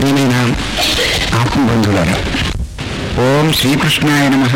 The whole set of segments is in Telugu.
ప్రియమైన ఆత్మబంధువులారా, ఓం శ్రీకృష్ణాయ నమః.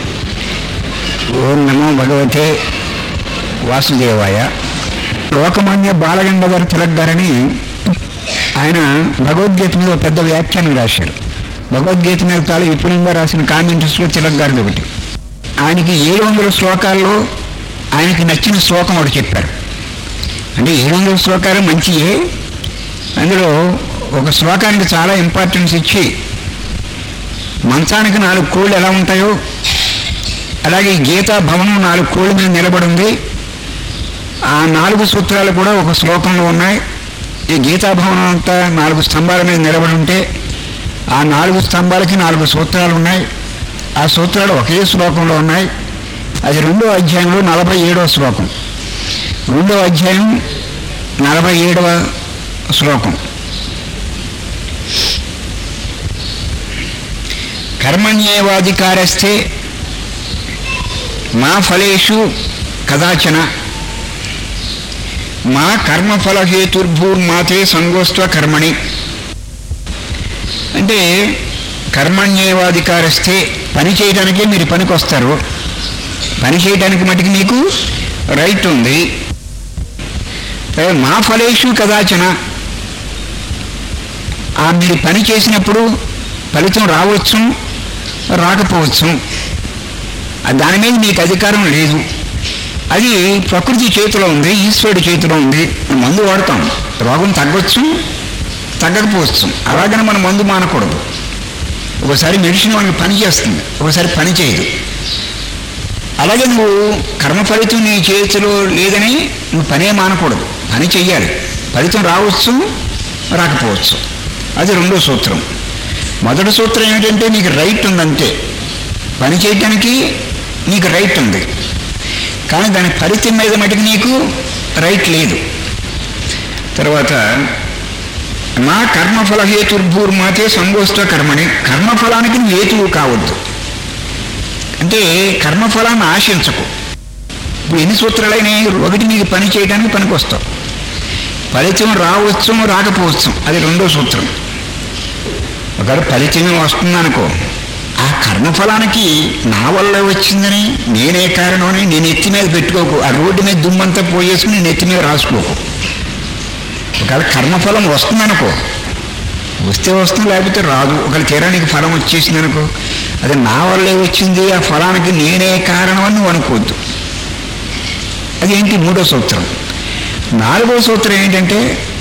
ఓం నమో భగవతే వాసుదేవాయ. లోకమాన్య బాలగంగాధర తిలక్ గారని ఆయన భగవద్గీత మీద పెద్ద వ్యాఖ్యానం రాశారు. భగవద్గీత మీద చాలా విపులంగా రాసిన కామెంట్స్లో తిలక్ గారిది ఒకటి. ఆయనకి 700 శ్లోకాల్లో ఆయనకి నచ్చిన శ్లోకం ఒకటి చెప్పారు. అంటే 700 శ్లోకాలు మంచియే, అందులో ఒక శ్లోకానికి చాలా ఇంపార్టెన్స్ ఇచ్చి, మంచానికి 4 కోళ్ళు ఎలా ఉంటాయో అలాగే గీతా భవనం 4 కోళ్ళ మీద నిలబడి ఉంది. ఆ 4 సూత్రాలు కూడా ఒక శ్లోకంలో ఉన్నాయి. ఈ గీతాభవనం అంతా 4 స్తంభాల మీద నిలబడి ఉంటే ఆ 4 స్తంభాలకి 4 సూత్రాలు ఉన్నాయి. ఆ సూత్రాలు ఒకే శ్లోకంలో ఉన్నాయి. అది 2వ అధ్యాయంలో 47వ శ్లోకం. 2వ అధ్యాయం 47వ శ్లోకం. కర్మణ్యేవాధికారస్తే మా ఫలేషు కదాచన మా కర్మఫలహేతుర్భూర్మాతే సంగోస్త్వ కర్మణి. అంటే కర్మణ్యేవాధికారస్తే పని చేయడానికే మీరు పనికి వస్తారు. పని చేయడానికి మటుకు మీకు రైట్ ఉంది. మా ఫలేషు కదాచన, మీరు పని చేసినప్పుడు ఫలితం రావచ్చు రాకపోవచ్చు, దాని మీద మీకు అధికారం లేదు. అది ప్రకృతి చేతిలో ఉంది, ఈశ్వరుడి చేతిలో ఉంది. మందు వాడతాం, రోగం తగ్గొచ్చు తగ్గకపోవచ్చు. అలాగని మనం మందు మానకూడదు. ఒకసారి మెడిసిన్ మనకి పని చేస్తుంది, ఒకసారి పని చేయదు. అలాగే నువ్వు కర్మ ఫలితం నీ చేతిలో లేదని నువ్వు పనే మానకూడదు, పని చెయ్యాలి. ఫలితం రావచ్చు రాకపోవచ్చు. అది 2వ సూత్రం. మొదటి సూత్రం ఏమిటంటే నీకు రైట్ ఉందంటే, పని చేయటానికి నీకు రైట్ ఉంది, కానీ దాని ఫలితం మీద మటుకు నీకు రైట్ లేదు. తర్వాత మా కర్మఫల హేతుర్భూర్మాతే సంగోష్ట కర్మని, కర్మఫలానికి నువ్వు హేతువు కావద్దు. అంటే కర్మఫలాన్ని ఆశించకు. ఇప్పుడు ఎన్ని సూత్రాలైనా ఒకటి నీకు పని చేయడానికి పనికి వస్తావు, ఫలితం రావచ్చు రాకపోవచ్చు. అది 2వ సూత్రం. ఒకవేళ ఫలితమే వస్తుందనుకో, ఆ కర్మఫలానికి నా వల్ల వచ్చిందని నేనే కారణమని నేను ఎత్తి మీద పెట్టుకోకు. ఆ రోడ్డు మీద దుమ్మంతా పోయేసుకుని నేను ఎత్తి మీద రాసుకోకు. ఒకవేళ కర్మఫలం వస్తుందనుకో, వస్తే వస్తుంది లేకపోతే రాదు. ఒకవేళ తీరానికి ఫలం వచ్చేసిందనుకో, అది నా వల్లే వచ్చింది, ఆ ఫలానికి నేనే కారణం అని నువ్వు అనుకోవద్దు. అదేంటి 3వ సూత్రం. 4వ సూత్రం ఏంటంటే,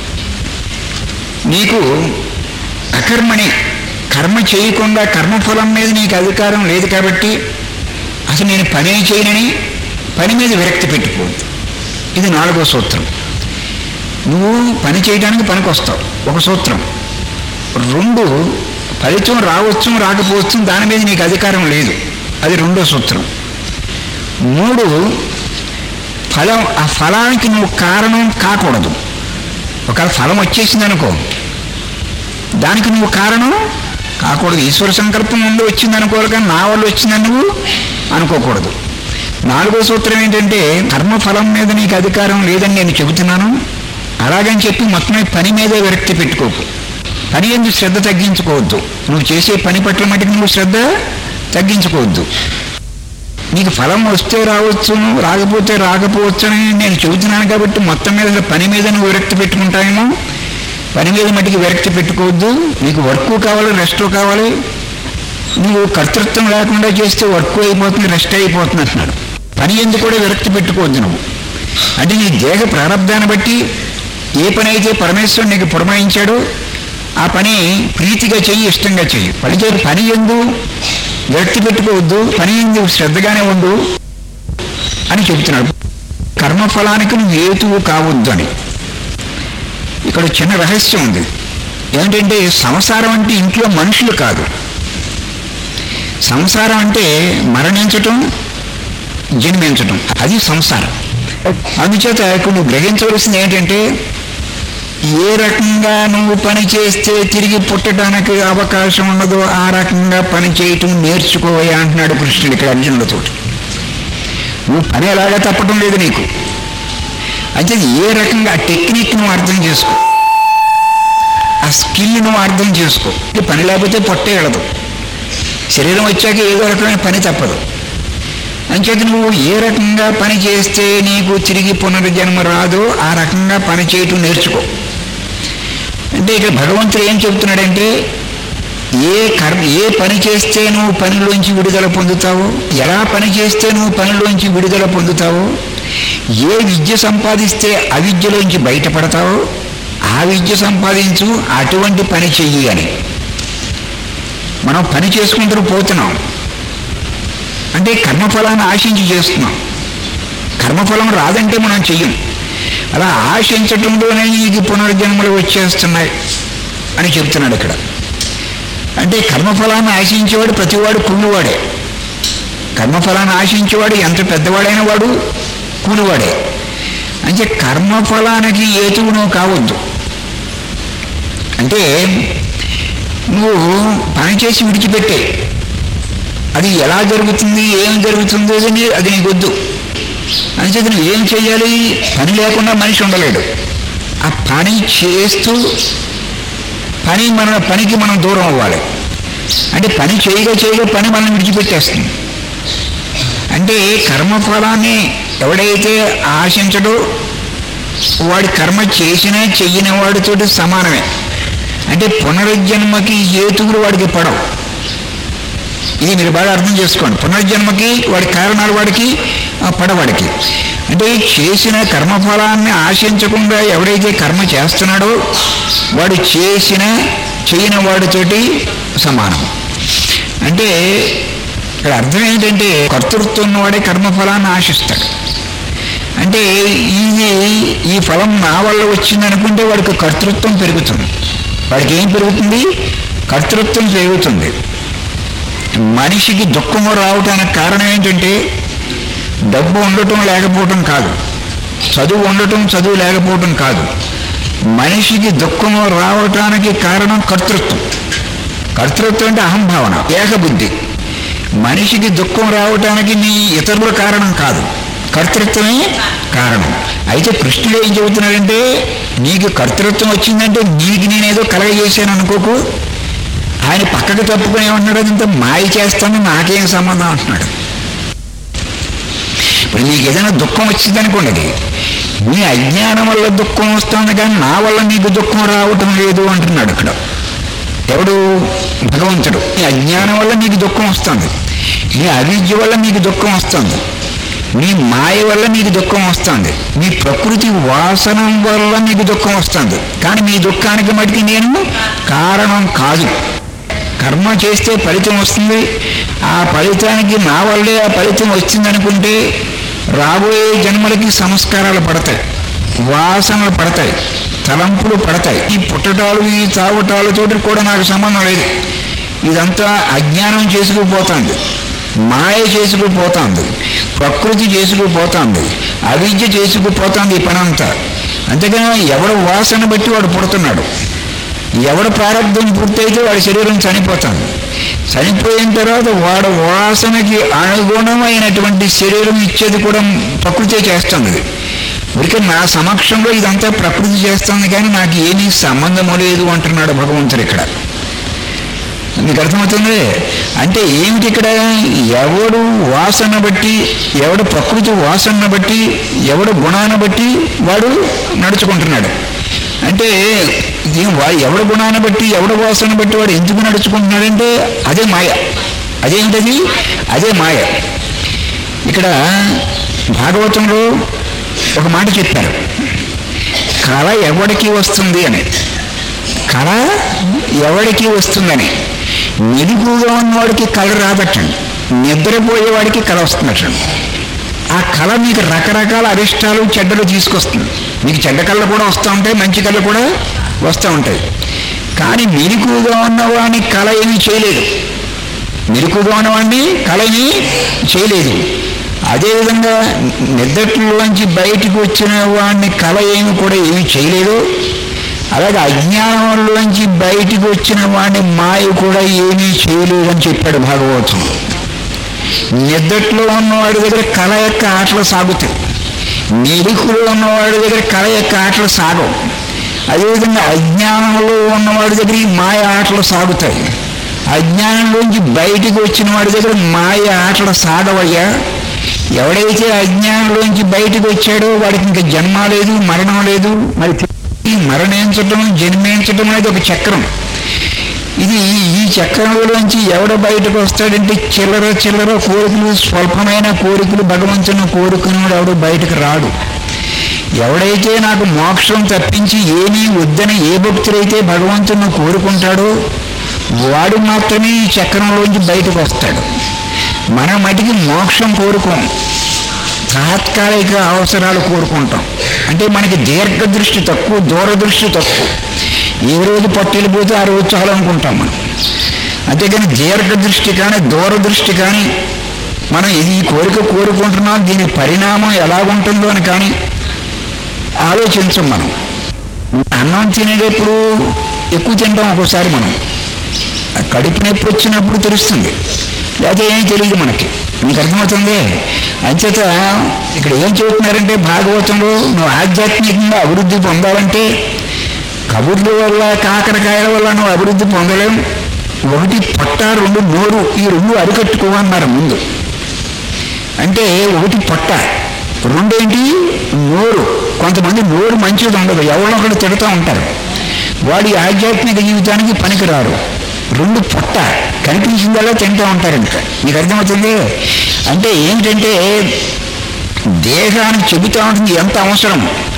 నీకు అకర్మణి, కర్మ చేయకుండా కర్మఫలం మీద నీకు అధికారం లేదు కాబట్టి అసలు నేను పనే చేయనని పని మీద విరక్తి పెట్టుకోవద్దు. ఇది 4వ సూత్రం. నువ్వు పని చేయడానికి పనికి వస్తావు, ఒక సూత్రం. 2, ఫలితం రావచ్చు రాకపోవచ్చు, దాని మీద నీకు అధికారం లేదు, అది 2వ సూత్రం. 3, ఫలం, ఆ ఫలానికి నువ్వు కారణం కాకూడదు. ఒకవేళ ఫలం వచ్చేసింది అనుకో, దానికి నువ్వు కారణం కాకూడదు. ఈశ్వర సంకల్పం ముందు వచ్చింది అనుకోవాలి, కానీ నా వల్ల వచ్చిందని నువ్వు అనుకోకూడదు. 4వ సూత్రం ఏంటంటే, కర్మఫలం మీద నీకు అధికారం లేదని నేను చెబుతున్నాను, అలాగని చెప్పి మొత్తం పని మీదే విరక్తి పెట్టుకోకు. పని ఎందుకు శ్రద్ధ తగ్గించుకోవద్దు. నువ్వు చేసే పని పట్ల మటుకు నువ్వు శ్రద్ధ తగ్గించుకోవద్దు. నీకు ఫలం వస్తే రావచ్చు రాకపోతే రాకపోవచ్చు అని నేను చెబుతున్నాను కాబట్టి మొత్తం మీద పని మీద నువ్వు విరక్తి పెట్టుకుంటానేమో, పని మీద మటుకు విరక్తి పెట్టుకోవద్దు. నీకు వర్క్ కావాలి, రెస్ట్ కావాలి. నువ్వు కర్తృత్వం లేకుండా చేస్తే వర్క్ అయిపోతుంది, రెస్ట్ అయిపోతుంది అంటున్నాడు. పని ఎందుకు కూడా విరక్తి పెట్టుకోవద్దు నువ్వు. అంటే నీ దేహ ప్రారంధాన్ని బట్టి ఏ పని అయితే పరమేశ్వరుడు నీకు పురమాయించాడో ఆ పని ప్రీతిగా చెయ్యి, ఇష్టంగా చెయ్యి. పని ఎందు విరక్తి పెట్టుకోవద్దు, పని ఎందు శ్రద్ధగానే ఉండు అని చెబుతున్నాడు. కర్మఫలానికి నువ్వు హేతువు కావద్దు అని. ఇక్కడ చిన్న రహస్యం ఉంది. ఏంటంటే, సంసారం అంటే ఇంట్లో మనుషులు కాదు. సంసారం అంటే మరణించటం, జన్మించటం, అది సంసారం. అందుచేత ఇప్పుడు నువ్వు గ్రహించవలసింది ఏంటంటే, ఏ రకంగా నువ్వు పని చేస్తే తిరిగి పుట్టడానికి అవకాశం ఉన్నదో ఆ రకంగా పని చేయటం నేర్చుకోవయ్యా అంటున్నాడు కృష్ణుడు ఇక్కడ అర్జునుడితో. నువ్వు పని ఎలాగా తప్పటం లేదు నీకు. అయితే ఏ రకంగా టెక్నిక్ నువ్వు అర్థం చేసుకో. ఆ స్కిల్ నువ్వు అర్థం చేసుకో. పని లేకపోతే పొట్టే వెళ్ళదు, శరీరం వచ్చాక ఏదో రకమైన పని తప్పదు. అంచేత నువ్వు ఏ రకంగా పని చేస్తే నీకు తిరిగి పునర్జన్మ రాదో ఆ రకంగా పని చేయటం నేర్చుకో. అంటే ఇక్కడ భగవంతుడు ఏం చెబుతున్నాడంటే, ఏ పని చేస్తే నువ్వు పనిలోంచి విడుదల పొందుతావో, ఎలా పని చేస్తే నువ్వు పనిలోంచి విడుదల పొందుతావో, ఏ విద్య సంపాదిస్తే అవిద్యలోంచి బయటపడతావో ఆ విద్య సంపాదించు, అటువంటి పని చెయ్యి అని. మనం పని చేసుకుంటూ పోతున్నాం అంటే కర్మఫలాన్ని ఆశించి చేస్తున్నాం. కర్మఫలం రాదంటే మనం చెయ్యం. అలా ఆశించటంలోనే నీకు పునర్జన్మలు వచ్చేస్తున్నాయి అని చెప్తున్నాడు ఇక్కడ. అంటే కర్మఫలాన్ని ఆశించేవాడు ప్రతివాడు కూలివాడే. కర్మఫలాన్ని ఆశించేవాడు ఎంత పెద్దవాడైన వాడు కూలివాడే. అంటే కర్మఫలానికి ఏతువు నువ్వు కావద్దు. అంటే నువ్వు పని చేసి విడిచిపెట్టే, అది ఎలా జరుగుతుంది ఏం జరుగుతుందో అది నీకు వద్దు. అంచేత నువ్వు ఏం చేయాలి? పని లేకుండా మనిషి ఉండలేడు. ఆ పని చేస్తూ పనికి మనం దూరం అవ్వాలి. అంటే పని చేయగా పని మనం విడిచిపెట్టేస్తుంది. అంటే కర్మఫలాన్ని ఎవడైతే ఆశించడో వాడి కర్మ చేసినా చెయ్యని వాడితోటి సమానమే. అంటే పునరుజ్జన్మకి హేతువులు వాడికి పడవు. ఇది మీరు బాగా అర్థం చేసుకోండి. పునర్జన్మకి వాడి కారణాలు వాడికి పడవాడికి. అంటే చేసిన కర్మఫలాన్ని ఆశించకుండా ఎవడైతే కర్మ చేస్తున్నాడో వాడు చేయని వాడితోటి సమానం. అంటే ఇక్కడ అర్థం ఏంటంటే కర్తృత్వం ఉన్నవాడే కర్మఫలాన్ని ఆశిస్తాడు. అంటే ఈ ఫలం నా వల్ల వచ్చింది అనుకుంటే వాడికి కర్తృత్వం పెరుగుతుంది. వాడికి ఏం పెరుగుతుంది? కర్తృత్వం పెరుగుతుంది. మనిషికి దుఃఖము రావటానికి కారణం ఏంటంటే డబ్బు ఉండటం లేకపోవటం కాదు, చదువు ఉండటం చదువు లేకపోవటం కాదు. మనిషికి దుఃఖము రావటానికి కారణం కర్తృత్వం. కర్తృత్వం అంటే అహంభావన, ఏకబుద్ధి. మనిషికి దుఃఖం రావటానికి నీ ఇతరుల కారణం కాదు, కర్తృత్వమే కారణం. అయితే కృష్ణుడు ఏం చెబుతున్నాడంటే, నీకు కర్తృత్వం వచ్చిందంటే నీకు నేనేదో కలగజేశాను అనుకోకు. ఆయన పక్కకు తప్పుకొని ఏమంటున్నాడు? అదంతా మాయ చేస్తాను, నాకేం సంబంధం అంటున్నాడు. ఇప్పుడు నీకు ఏదైనా దుఃఖం వచ్చింది అనుకోండి, నీ అజ్ఞానం వల్ల దుఃఖం వస్తుంది కానీ నా వల్ల నీకు దుఃఖం రావటం లేదు అంటున్నాడు ఇక్కడ. ఎవడు? భగవంతుడు. నీ అజ్ఞానం వల్ల నీకు దుఃఖం వస్తుంది, నీ అవిద్య వల్ల నీకు దుఃఖం వస్తుంది, నీ మాయ వల్ల నీకు దుఃఖం వస్తుంది, నీ ప్రకృతి వాసనం వల్ల నీకు దుఃఖం వస్తుంది. కానీ నీ దుఃఖానికి మటుకి నేను కారణం కాదు. కర్మ చేస్తే ఫలితం వస్తుంది, ఆ ఫలితానికి నా వల్లే ఆ ఫలితం వచ్చిందనుకుంటే రాబోయే జన్మలకి సంస్కారాలు పడతాయి, వాసనలు పడతాయి, తలంపులు పడతాయి. ఈ పుట్టటాలు ఈ తావటాలతోటి కూడా నాకు సంబంధం లేదు. ఇదంతా అజ్ఞానం చేసుకుపోతుంది, మాయ చేసుకుపోతుంది, ప్రకృతి చేసుకుపోతుంది, అవిద్య చేసుకుపోతుంది ఈ పనంతా. అంతేగాని ఎవడు వాసన బట్టి వాడు పుడుతున్నాడు. ఎవడు ప్రారంభం పూర్తయితే వాడి శరీరం చనిపోతాడు. చనిపోయిన తర్వాత వాడు వాసనకి అనుగుణమైనటువంటి శరీరం ఇచ్చేది కూడా ప్రకృతి చేస్తుంది. ఊరికే నా సమక్షంలో ఇదంతా ప్రకృతి చేస్తుంది కానీ నాకు ఏమీ సంబంధము లేదు అంటున్నాడు భగవంతుడు ఇక్కడ. మీకు అర్థమవుతుంది? అంటే ఏమిటి ఇక్కడ? ఎవడు వాసన బట్టి, ఎవడు ప్రకృతి వాసన బట్టి, ఎవడు గుణాన్ని బట్టి వాడు నడుచుకుంటున్నాడు. అంటే ఎవడు గుణాన్ని బట్టి, ఎవడు వాసన బట్టి వాడు ఎందుకు నడుచుకుంటున్నాడంటే అదే మాయ. అదేంటది? అదే మాయ. ఇక్కడ భాగవతంలో ఒక మాట చెప్పారు, కళ ఎవడికి వస్తుంది అని. కళ ఎవడికి వస్తుందని. మెలుగుగా ఉన్నవాడికి కళ రాదటండి, నిద్రపోయేవాడికి కళ వస్తుందటండి. ఆ కళ మీకు రకరకాల అరిష్టాలు చెడ్డలు తీసుకొస్తుంది. మీకు చెడ్డ కళ్ళు కూడా వస్తూ ఉంటాయి, మంచి కళ్ళు కూడా వస్తూ ఉంటాయి. కానీ మెలుగుగా ఉన్నవాడిని కళ ఏమీ చేయలేదు. మెలుగుగా ఉన్నవాడిని కళ ఏమీ చేయలేదు. అదేవిధంగా నిద్రలోంచి బయటికి వచ్చిన వాడిని కళ ఏమి కూడా ఏమీ చేయలేదు. అలాగే అజ్ఞానంలోంచి బయటికి వచ్చిన వాడిని మాయ కూడా ఏమీ చేయలేదని చెప్పాడు భాగవతం. నిద్రలో ఉన్నవాడి దగ్గర కళ యొక్క ఆటలు సాగుతాయి, మెలుకులో ఉన్నవాడి దగ్గర కళ యొక్క ఆటలు సాగవు. అదేవిధంగా అజ్ఞానంలో ఉన్నవాడి దగ్గర ఈ మాయ ఆటలు సాగుతాయి. అజ్ఞానంలోంచి బయటికి వచ్చిన వాడి దగ్గర మాయ ఆటలు సాగవయ్యా. ఎవడైతే అజ్ఞానంలోంచి బయటకు వచ్చాడో వాడికి ఇంకా జన్మ లేదు, మరణం లేదు. మరి మరణించటం, జన్మించటం అనేది ఒక చక్రం. ఈ చక్రంలోంచి ఎవడ బయటకు వస్తాడంటే చిల్లర చిల్లర కోరికలు, స్వల్పమైన కోరికలు, భగవంతుని కోరుకునేవాడు ఎవడు బయటకు రాడు. ఎవడైతే నాకు మోక్షం తప్పించి ఏమీ వద్దని ఏ భక్తుడైతే భగవంతుని కోరుకుంటాడో వాడు మాత్రమే ఈ చక్రంలోంచి బయటకు వస్తాడు. మనం మటుకి మోక్షం కోరుకోం, తాత్కాలిక అవసరాలు కోరుకుంటాం. అంటే మనకి దీర్ఘదృష్టి తక్కువ, దూరదృష్టి తక్కువ. ఏ రోజు పట్టెళ్ళిపోతే ఆ రోజు చాలు అనుకుంటాం మనం. అంతేకాని దీర్ఘదృష్టి కానీ దూరదృష్టి కానీ మనం ఈ కోరిక కోరుకుంటున్నాం, దీని పరిణామం ఎలాగుంటుందో అని కానీ ఆలోచించం. మనం అన్నం తినేటప్పుడు ఎక్కువ తింటాం, ఒక్కోసారి మనం కడుపు నొప్పి వచ్చినప్పుడు తెలుస్తుంది, లేకపోతే ఏమీ తెలియదు మనకి. మీకు అర్థమవుతుంది. అంచేత ఇక్కడ ఏం చెబుతున్నారంటే భాగవతంలో నువ్వు ఆధ్యాత్మికంగా అభివృద్ధి పొందాలంటే కబుర్ల వల్ల, కాకరకాయల వల్ల నువ్వు అభివృద్ధి పొందలేం. ఒకటి పొట్ట, రెండు నోరు, ఈ రెండు అరికట్టుకోమన్నారు ముందు. అంటే ఒకటి పొట్ట, రెండేంటి నోరు. కొంతమంది నోరు మంచిది ఉండదు, ఎవరో ఒకటి తిడుతూ ఉంటారు, వాడి ఆధ్యాత్మిక జీవితానికి పనికిరారు. రెండు పొట్ట, కనిపించిందల్లా తింటూ ఉంటారంట. మీకు అర్థమవుతుంది. అంటే ఏంటంటే దేహానికి చెబుతూ ఉంటుంది ఎంత అవసరం.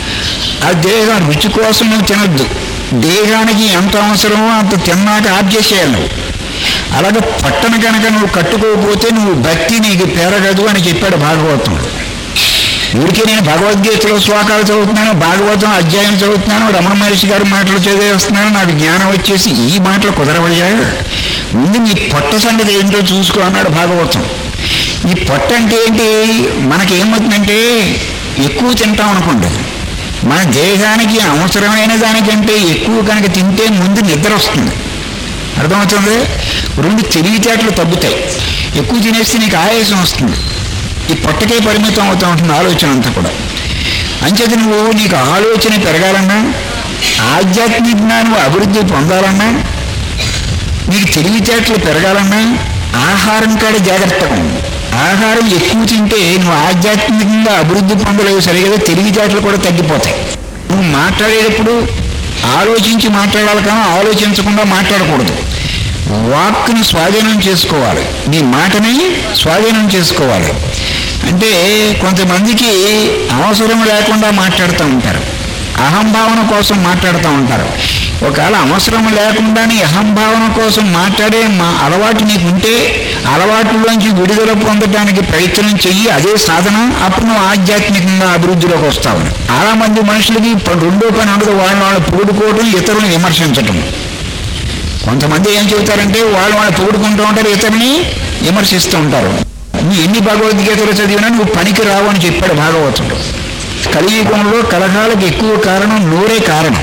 ఆ దేహం రుచి కోసం నువ్వు తినద్దు, దేహానికి ఎంత అవసరమో అంత తిన్నాక ఆఫ్ చేసేయాలి నువ్వు. అలాగే పట్టను కనుక నువ్వు కట్టుకోకపోతే నువ్వు భక్తి నీకు పెరగదు అని చెప్పాడు భాగవతంలో. ఊరికే నేను భగవద్గీతలో శ్లోకాలు చదువుతున్నాను, భాగవతం అధ్యాయం చదువుతున్నాను, రమణ మహర్షి గారి మాటలు చదివేస్తున్నాను, నాకు జ్ఞానం వచ్చేసి ఈ మాటలు కుదరవయ్యా. ముందు నీ పొట్ట సంగతి ఏంటో చూసుకో అన్నాడు భాగవతం. ఈ పొట్ట అంటే ఏంటి? మనకేమవుతుందంటే ఎక్కువ తింటాం అనుకోండి, మన దేహానికి అవసరమైన దానికంటే ఎక్కువ కనుక తింటే ముందు నిద్ర వస్తుంది. అర్థమవుతుంది. రెండు తెలివితేటలు తగ్గుతాయి. ఎక్కువ తినేస్తే నీకు ఆయాసం వస్తుంది. ఈ పొట్టకే పరిమితం అవుతూ ఉంటుంది ఆలోచన అంతా కూడా. అంచేత నీకు ఆలోచన పెరగాలన్నా, ఆధ్యాత్మికంగా నువ్వు అభివృద్ధి పొందాలన్నా, నీకు తెలివితేటలు పెరగాలన్నా ఆహారం కాడ జాగ్రత్తగా ఉంది. ఆహారం ఎక్కువ తింటే నువ్వు ఆధ్యాత్మికంగా అభివృద్ధి పొందలేవు, సరిగా తెలివితేటలు కూడా తగ్గిపోతాయి. నువ్వు మాట్లాడేటప్పుడు ఆలోచించి మాట్లాడాలి కానీ ఆలోచించకుండా మాట్లాడకూడదు. వాక్కుని స్వాధీనం చేసుకోవాలి, నీ మాటని స్వాధీనం చేసుకోవాలి. అంటే కొంతమందికి అవసరం లేకుండా మాట్లాడుతూ ఉంటారు, అహంభావన కోసం మాట్లాడుతూ ఉంటారు. ఒకవేళ అవసరం లేకుండానే అహంభావన కోసం మాట్లాడే అలవాటు నీకుంటే అలవాటులోంచి విడుదల పొందడానికి ప్రయత్నం చెయ్యి, అదే సాధన. అప్పుడు నువ్వు ఆధ్యాత్మికంగా అభివృద్ధిలోకి వస్తావు. చాలా మంది మనుషులకి రెండో పని ఉండదు, వాళ్ళు పొగుడుకోవడం, ఇతరులను విమర్శించటం. కొంతమంది ఏం చెబుతారంటే వాళ్ళు పొగుడుకుంటూ ఉంటారు, ఇతరుని విమర్శిస్తూ ఉంటారు. నువ్వు ఎన్ని భగవద్గీతలు చదివినా నువ్వు పనికి రావు అని చెప్పాడు భాగవతుడు. కలియుగంలో కలహాలకు ఎక్కువ కారణం నోరే కారణం.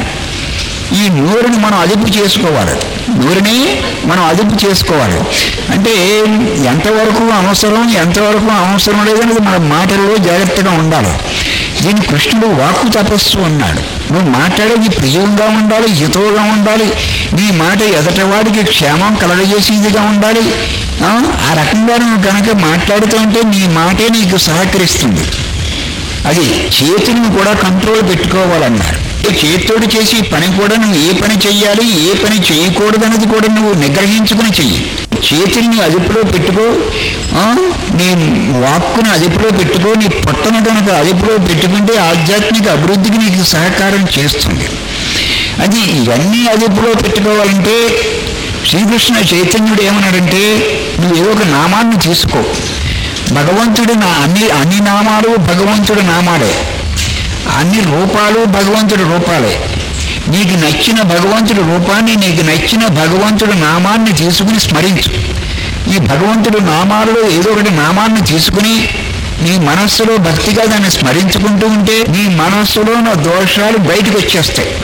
ఈ నోరుని మనం అదుపు చేసుకోవాలి, నోరుని మనం అదుపు చేసుకోవాలి. అంటే ఎంతవరకు అవసరం, ఎంతవరకు అవసరం లేదనేది మన మాటల్లో జాగ్రత్తగా ఉండాలి. దీన్ని కృష్ణుడు వాక్కు తపస్సు అన్నాడు. నువ్వు మాట్లాడేది ప్రియంగా ఉండాలి, హితవుగా ఉండాలి, నీ మాట ఎదటవాడికి క్షేమం కలగజేసేదిగా ఉండాలి. ఆ రకంగా నువ్వు కనుక మాట్లాడుతూ ఉంటే నీ మాటే నీకు సహకరిస్తుంది. అది చేతులను కూడా కంట్రోల్ పెట్టుకోవాలన్నారు. చేతితోటి చేసి పని కూడా నువ్వు ఏ పని చెయ్యాలి, ఏ పని చేయకూడదు అనేది కూడా నువ్వు నిగ్రహించుకుని చెయ్యి. చేతుల్ని అదుపులో పెట్టుకో, నీ వాక్కుని అదుపులో పెట్టుకో, నీ పొట్టను కనుక అదుపులో పెట్టుకుంటే ఆధ్యాత్మిక అభివృద్ధికి నీకు సహకారం చేస్తుంది. అది ఇవన్నీ అదుపులో పెట్టుకోవాలంటే శ్రీకృష్ణ చైతన్యుడు ఏమన్నాడంటే నువ్వు ఏదో ఒక నామాన్ని తీసుకో. భగవంతుడు అన్ని నామాలు భగవంతుడు నామాలే, అన్ని రూపాలు భగవంతుడి రూపాలే. నీకు నచ్చిన భగవంతుడి రూపాన్ని, నీకు నచ్చిన భగవంతుడి నామాన్ని తీసుకుని స్మరించు. ఈ భగవంతుడి నామాలలో ఏదో ఒకటి నామాన్ని తీసుకుని నీ మనస్సులో భక్తిగా దాన్ని స్మరించుకుంటూ ఉంటే నీ మనస్సులో ఉన్న దోషాలు బయటకు వచ్చేస్తాయి.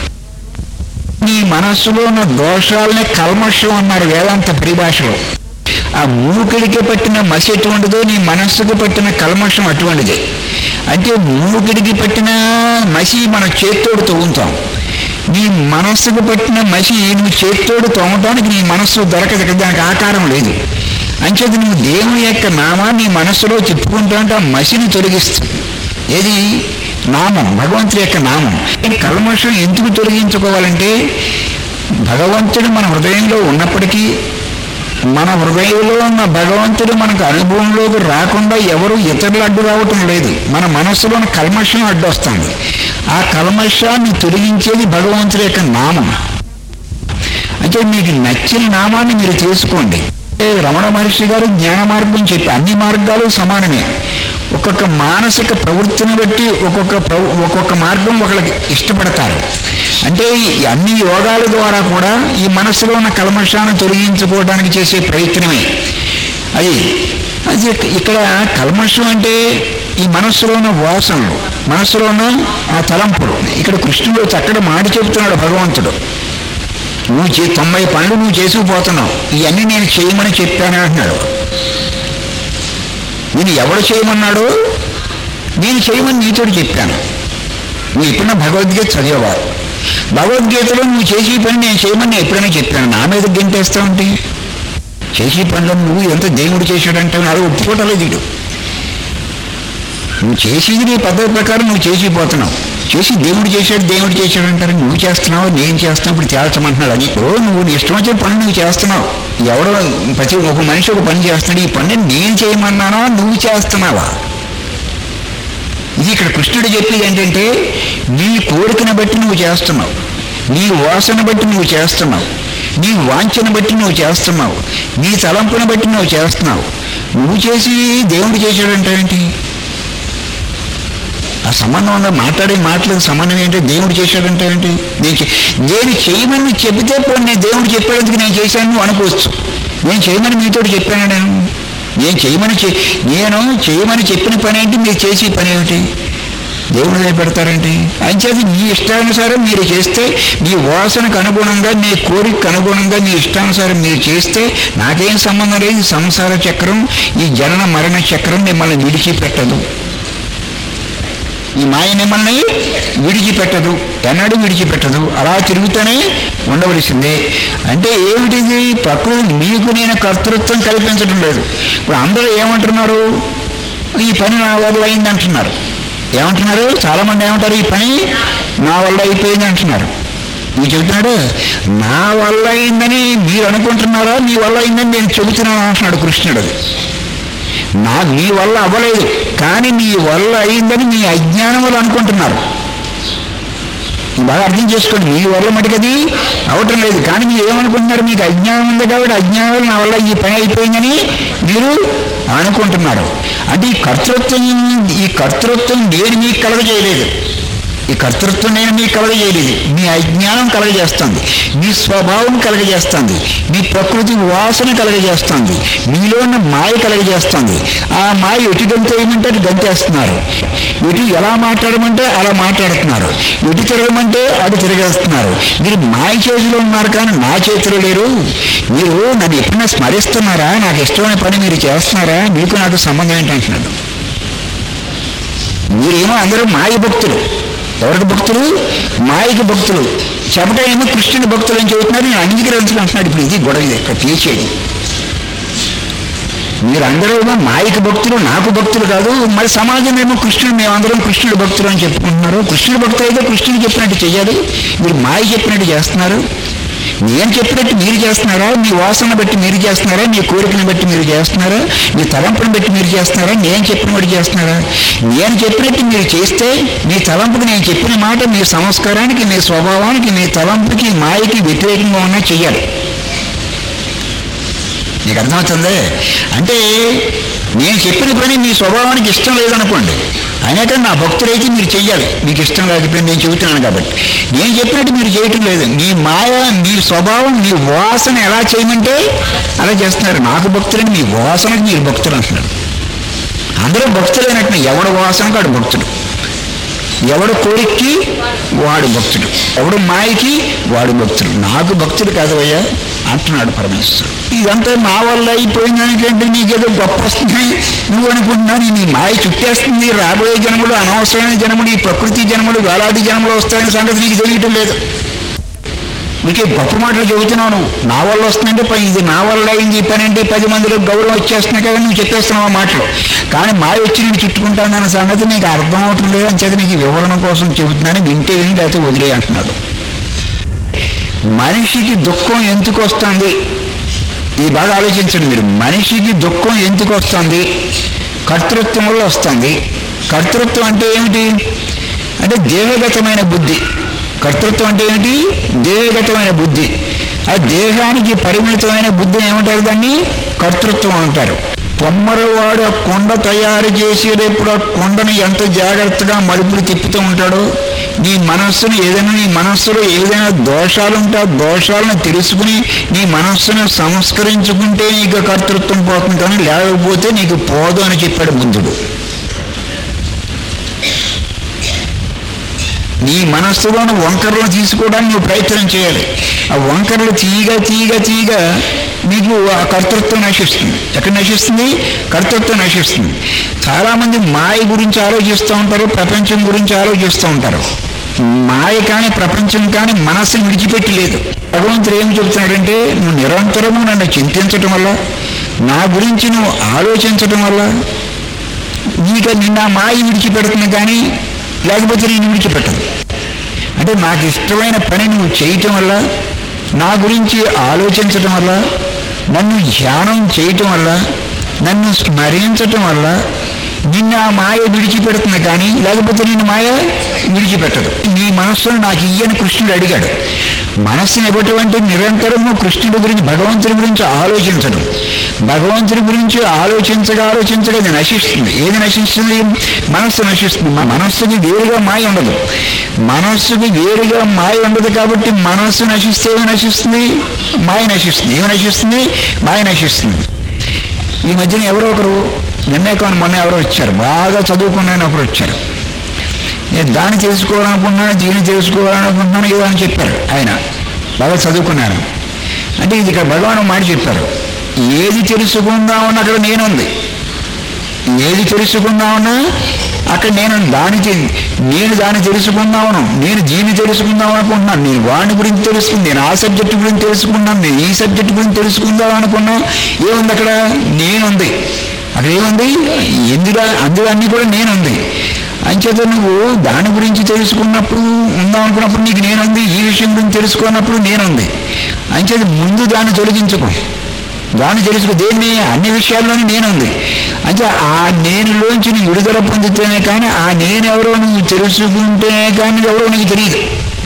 నీ మనస్సులో ఉన్న దోషాలని కల్మషం అన్నారు వేదాంత పరిభాషలో. ఆ మూకిడికి పట్టిన మసి ఎటువంటిదో నీ మనస్సుకు పట్టిన కల్మషం అటువంటిది. అంటే మూకిడికి పట్టిన మసి మన చేత్తోడు తవ్వుతాం, నీ మనస్సుకు పట్టిన మసి నువ్వు చేతితోడు తోమటానికి నీ మనస్సు దొరకదు కదా, దానికి ఆకారం లేదు. అంచేది నువ్వు దేవుని యొక్క నామాన్ని మనస్సులో చెప్పుకుంటా ఉంటే ఆ మసిని తొలగిస్తుంది. ఏది? నామం, భగవంతుడి యొక్క నామం. కల్మషం ఎందుకు తొలగించుకోవాలంటే భగవంతుడు మన హృదయంలో ఉన్నప్పటికీ మన హృదయంలో ఉన్న భగవంతుడు మనకు అనుభవంలోకి రాకుండా ఎవరు ఇతరులు అడ్డు రావటం లేదు. మన మనస్సులోని కల్మషం అడ్డు వస్తుంది. ఆ కల్మషాన్ని తొలగించేది భగవంతుడి యొక్క నామం. అంటే మీకు నచ్చిన నామాన్ని మీరు తీసుకోండి. రమణ మహర్షి గారు జ్ఞాన మార్గం చెప్పి అన్ని మార్గాలు సమానమే. ఒక్కొక్క మానసిక ప్రవృత్తిని బట్టి ఒక్కొక్క మార్గం ఒకరికి ఇష్టపడతారు. అంటే అన్ని యోగాల ద్వారా కూడా ఈ మనసులో ఉన్న కల్మషాన్ని తొలగించుకోవడానికి చేసే ప్రయత్నమే అది. ఇక్కడ కల్మషం అంటే ఈ మనస్సులో ఉన్న వాసనలు, మనస్సులో ఉన్న ఆ తలంపులు. ఇక్కడ కృష్ణుడు చక్కటి మాట చెబుతున్నాడు భగవంతుడు. నువ్వు 90 పనులు నువ్వు చేసుకుపోతున్నావు, ఇవన్నీ నేను చేయమని చెప్పాను అంటున్నాడు. నేను ఎవడు చేయమన్నాడు? నేను చేయమని నీతో చెప్పాను. నువ్వు ఎప్పుడైనా భగవద్గీత చదివేవారు. భగవద్గీతలో నువ్వు చేసే పని నేను చేయమని నేను ఎప్పుడైనా చెప్పాను. నా మీద గెంటేస్తావుంటే చేసే పనిలో నువ్వు ఎంత దేవుడు చేశాడంటే అది ఒప్పుకోవటలేదు. వీడు నువ్వు చేసేది నీ పద్ధతి ప్రకారం నువ్వు చేసిపోతున్నావు. చేసి దేవుడు చేశాడు అంటారు. నువ్వు చేస్తున్నావు, నేను చేస్తున్నావు, ఇప్పుడు తేల్చమంటున్నాడు. అది నువ్వు ఇష్టం వచ్చిన పని నువ్వు చేస్తున్నావు. ఎవడో ఒక మనిషి ఒక పని చేస్తున్నాడు. ఈ పని నేను చేయమన్నానా, నువ్వు చేస్తున్నావా? ఇది ఇక్కడ కృష్ణుడు చెప్పేది ఏంటంటే నీ కోరికను బట్టి నువ్వు చేస్తున్నావు, నీ వాసన బట్టి నువ్వు చేస్తున్నావు, నీ వాంఛను బట్టి నువ్వు చేస్తున్నావు, నీ తలంపును బట్టి నువ్వు చేస్తున్నావు. నువ్వు చేసి దేవుడు చేశాడంటే ఏంటి? ఆ సంబంధం ఉన్న మాట్లాడే మాటలకు సంబంధం ఏంటి? దేవుడు చేశాడంటే ఏంటి? నేను చేయమని చెబితే పోనీ నేను దేవుడు చెప్పేందుకు నేను చేశాను నువ్వు అనుకోవచ్చు. నేను చేయమని మీతో చెప్పాను. నేను చేయమని చెప్పిన పని ఏంటి? మీరు చేసే పని ఏమిటి? దేవుడు భయపెడతారేంటి? అంచేది మీ ఇష్టానుసారం మీరు చేస్తే, మీ వాసనకు అనుగుణంగా, మీ కోరికకు అనుగుణంగా మీ ఇష్టానుసారం మీరు చేస్తే నాకేం సంబంధం లేదు. సంసార చక్రం, ఈ జనన మరణ చక్రం మిమ్మల్ని విడిచిపెట్టదు. ఈ మాయ మిమ్మల్ని విడిచిపెట్టదు, ఎన్నడూ విడిచిపెట్టదు. అలా తిరుగుతూనే ఉండవలసిందే. అంటే ఏమిటిది? ప్రకృతి మీకు నేను కర్తృత్వం కల్పించడం లేదు. ఇప్పుడు అందరూ ఏమంటున్నారు? ఈ పని నా వల్ల అయింది అంటున్నారు. ఏమంటున్నారు? చాలామంది ఏమంటారు? ఈ పని నా వల్ల అయిపోయింది అంటున్నారు. నువ్వు చెబుతున్నాడు నా వల్ల అయిందని మీరు అనుకుంటున్నారా? మీ వల్ల అయిందని నేను చెబుతున్నాను అంటున్నాడు కృష్ణుడు. మీ వల్ల అవ్వలేదు, కానీ మీ వల్ల అయిందని మీ అజ్ఞానములు అనుకుంటున్నారు. బాగా అర్థం చేసుకోండి. మీ వల్ల మటుకది అవటం లేదు, కానీ మీరు ఏమనుకుంటున్నారు? మీకు అజ్ఞానం ఉంది కాబట్టి అజ్ఞానం నా వల్ల ఈ పని అయిపోయిందని మీరు అనుకుంటున్నారు. అంటే ఈ కర్తృత్వం నేను మీకు కలగజేయలేదు. ఈ కర్తృత్వం నేను మీకు కలగజేయలేదు. మీ అజ్ఞానం కలగజేస్తుంది, మీ స్వభావం కలగజేస్తుంది, మీ ప్రకృతి వాసన కలగజేస్తుంది, మీలో ఉన్న మాయ కలగజేస్తుంది. ఆ మాయ ఎటు గంతేయమంటే అటు గంతేస్తున్నారు, ఎటు ఎలా మాట్లాడమంటే అలా మాట్లాడుతున్నారు, ఎటు తిరగమంటే అటు తిరగేస్తున్నారు. మీరు మాయ చేతిలో ఉన్నారు కానీ నా చేతిలో లేరు. మీరు నన్ను ఎప్పుడైనా స్మరిస్తున్నారా? నాకు ఇష్టమైన పని మీరు చేస్తున్నారా? మీకు నాకు సంబంధం ఏంటంటున్నాడు. మీరేమో అందరూ మాయ భక్తులు. ఎవరికి భక్తులు? మాయకి భక్తులు. చెమట ఏమో కృష్ణుని భక్తులు అని చెబుతున్నారు. నేను అంగీకరించడం అంటున్నాడు. ఇప్పుడు ఇది గొడవ, ఇక్కడ తీసేది. మీరందరూ ఏమో మాయకి భక్తులు, నాకు భక్తులు కాదు. మరి సమాజం ఏమో కృష్ణుడు, మేమందరం కృష్ణుడి భక్తులు అని చెప్పుకుంటున్నారు. కృష్ణుడి భక్తులు అయితే కృష్ణుడు చెప్పినట్టు చెయ్యాలి. మీరు మాయ చెప్పినట్టు చేస్తున్నారు. నేను చెప్పినట్టు మీరు చేస్తున్నారా? మీ వాసన బట్టి మీరు చేస్తున్నారా? మీ కోరికను బట్టి మీరు చేస్తున్నారా? మీ తలంపుని బట్టి మీరు చేస్తున్నారా? నేను చెప్పిన బట్టి చేస్తున్నారా? నేను చెప్పినట్టు మీరు చేస్తే మీ తలంపుకి నేను చెప్పిన మాట మీ సంస్కారానికి, మీ స్వభావానికి, మీ తలంపుకి, మాయకి వ్యతిరేకంగా ఉన్నా చెయ్యాలి. నీకు అర్థమవుతుంది? అంటే నేను చెప్పిన పని మీ స్వభావానికి ఇష్టం లేదనుకోండి, అయినా కానీ నా భక్తులైతే మీరు చెయ్యాలి. మీకు ఇష్టం లేకపోయింది నేను చెబుతున్నాను కాబట్టి. నేను చెప్పినట్టు మీరు చేయటం లేదు. మీ మాయ, మీ స్వభావం, మీ వాసన ఎలా చేయమంటే అలా చేస్తున్నారు. నాకు భక్తులని మీ వాసనకి మీరు భక్తులు అంటున్నారు. అందరూ భక్తులైనట్టు ఎవడు వాసనకు వాడు భక్తుడు, ఎవడు కోరికకి వాడు భక్తుడు, ఎవడు మాయకి వాడు భక్తుడు. నాకు భక్తుడు కాదవయ్యా అంటున్నాడు పరమేశ్వరుడు. ఇదంతా నా వల్ల అయిపోయిందానికంటే నీకేదో గొప్ప వస్తుంది నువ్వు అనుకుంటున్నాను. నీ మాయ చుట్టేస్తుంది. రాబోయే జన్మలు, అనవసరమైన జన్మలు, ఈ ప్రకృతి జన్మలు, వేలాది జన్మలు వస్తాయనే సంగతి నీకు తెలియటం లేదు. మీకే గొప్ప మాటలు చెబుతున్నావు. నా వల్ల వస్తుందంటే ఇది నా వల్ల అయింది ఈ పని అంటే 10 మందిలో గౌరవం వచ్చేస్తున్నాయి కదా, నువ్వు చెప్పేస్తున్నావు ఆ మాటలు. కానీ మాయ వచ్చి నేను చుట్టుకుంటానన్న సంగతి నీకు అర్థం అవటం లేదు, అని చేత నీకు వివరణ కోసం చెబుతున్నాను, వింటే విని లేకపోతే వదిలే అంటున్నాడు. మనిషికి దుఃఖం ఎందుకు వస్తుంది? ఇది బాగా ఆలోచించండి మీరు. మనిషికి దుఃఖం ఎందుకు వస్తుంది? కర్తృత్వం వల్ల వస్తుంది. కర్తృత్వం అంటే ఏమిటి అంటే దేహగతమైన బుద్ధి. కర్తృత్వం అంటే ఏమిటి? దేహగతమైన బుద్ధి. ఆ దేహానికి పరిమితమైన బుద్ధిని ఏమంటారు? దాన్ని కర్తృత్వం అంటారు. కొమ్మరవాడు ఆ కొండ తయారు చేసేటప్పుడు ఆ కొండని ఎంత జాగ్రత్తగా మలుపులు తిప్పుతూ ఉంటాడో, నీ మనస్సులో ఏదైనా దోషాలుంటే ఆ దోషాలను తెలుసుకుని నీ మనస్సును సంస్కరించుకుంటే నీకు కర్తృత్వం పోతుంది, కానీ లేకపోతే నీకు పోదు అని చెప్పాడు బుద్ధుడు. నీ మనస్సులోని వంకరలు తీసుకోవడానికి నువ్వు ప్రయత్నం చేయాలి. ఆ వంకరలు తీయగా నీకు ఆ కర్తృత్వం నశిస్తుంది. ఎక్కడ నశిస్తుంది? కర్తృత్వం నశిస్తుంది. చాలామంది మాయ గురించి ఆలోచిస్తూ ఉంటారు, ప్రపంచం గురించి ఆలోచిస్తూ ఉంటారు. మాయ కానీ ప్రపంచం కానీ మనస్సును విడిచిపెట్టి లేదు. భగవంతుడు ఏం చెబుతున్నాడంటే, నువ్వు నిరంతరము నన్ను చింతించటం వల్ల, నా గురించి నువ్వు ఆలోచించటం వల్ల నీకు నిన్న మాయ విడిచిపెడుతుంది, కానీ లేకపోతే నేను విడిచిపెట్టదు. అంటే నాకు ఇష్టమైన పని నువ్వు చేయటం వల్ల, నా గురించి ఆలోచించటం వల్ల, నన్ను ధ్యానం చేయటం వల్ల, నన్ను స్మరించటం వల్ల నిన్న ఆ మాయ విడిచిపెడుతుంది, కానీ లేకపోతే నిన్ను మాయ విడిచిపెట్టదు. నీ మనస్సును నాకు ఇయ్యని కృష్ణుడు అడిగాడు. మనస్సును ఇవ్వటం నిరంతరము కృష్ణుడి గురించి, భగవంతుడి గురించి ఆలోచించడం. భగవంతుడి గురించి ఆలోచించగా అది నశిస్తుంది. ఏది నశిస్తుంది? మనస్సు నశిస్తుంది. మనస్సుకి వేరుగా మాయ ఉండదు. మనస్సుకి వేరుగా మాయ ఉండదు. కాబట్టి మనస్సు నశిస్తే ఏమి నశిస్తుంది? మాయ నశిస్తుంది. ఏమి నశిస్తుంది? మాయ నశిస్తుంది. ఈ మధ్యన ఎవరో ఒకరు, మొన్న ఎవరో వచ్చారు, బాగా చదువుకున్నాను ఒకరు వచ్చారు. నేను దాన్ని తెలుసుకోవాలనుకుంటున్నాను, దీన్ని తెలుసుకోవాలనుకుంటున్నాను ఏదో అని చెప్పారు. ఆయన బాగా చదువుకున్నాను అంటే ఇది ఇక్కడ భగవాన్ మాట చెప్పారు, ఏది తెలుసుకుందామన్నా అక్కడ నేనుంది. ఏది తెలుసుకుందామన్నా అక్కడ నేను దాన్ని తెలుసుకుందామను, నేను దీన్ని తెలుసుకుందాం అనుకుంటున్నాను, నేను వాడిని గురించి తెలుసుకుంది, నేను ఆ సబ్జెక్టు గురించి తెలుసుకున్నాను, నేను ఈ సబ్జెక్టు గురించి తెలుసుకుందాం అనుకున్నాను. ఏముంది అక్కడ? నేనుంది. అక్కడ ఏముంది? అందులో అన్నీ కూడా నేనుంది. అంచేత నువ్వు దాని గురించి తెలుసుకున్నప్పుడు ఉందాం అనుకున్నప్పుడు నీకు నేనుంది, ఈ విషయం గురించి తెలుసుకున్నప్పుడు నేనుంది. అంచేత ముందు దాన్ని తొలగించుకో, దాన్ని తెలుసుకో. దేన్ని? అన్ని విషయాల్లోనే నేనుంది. అంటే ఆ నేనులోంచి నువ్వు విడుదల పొందితేనే కానీ, ఆ నేనెవరో నువ్వు తెలుసుకుంటేనే కానీ ఎవరో నీకు తెలియదు.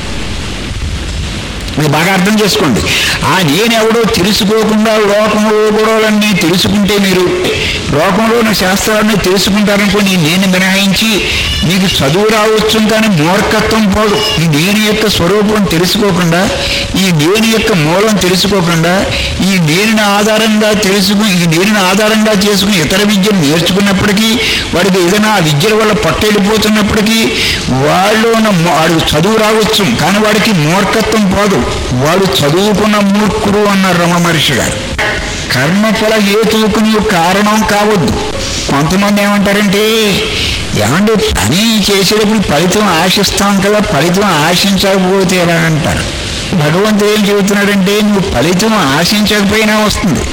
అది బాగా అర్థం చేసుకోండి. ఆ నేనెవడో తెలుసుకోకుండా లోకంలో గొడవలన్నీ తెలుసుకుంటే, మీరు లోకంలోని శాస్త్రాన్ని తెలుసుకుంటారనుకోండి, నేను మినహాయించి మీకు చదువు రావచ్చు కానీ మూర్ఖత్వం పోదు. ఈ నేను యొక్క స్వరూపం తెలుసుకోకుండా, ఈ నేను యొక్క మూలం తెలుసుకోకుండా, ఈ నేనుని ఆధారంగా చేసుకుని ఇతర విద్యను నేర్చుకున్నప్పటికీ, వాడికి ఏదైనా ఆ విద్యల వల్ల పట్టెళ్ళిపోతున్నప్పటికీ వాడు చదువు రావచ్చు కానీ వాడికి మూర్ఖత్వం పోదు. వాడు చదువుకున్న మూర్ఖుడు అన్నారు రమణ మహర్షి గారు. కర్మఫల హేతువుకు నీవు కారణం కావద్దు. కొంతమంది ఏమంటారంటే, ఏమంటే పని చేసేటప్పుడు ఫలితం ఆశిస్తాం కదా, ఫలితం ఆశించకపోతే ఎలా అంటారు. భగవంతుడు ఏం చెబుతున్నాడంటే, నువ్వు ఫలితం ఆశించకపోయినా వస్తుంది.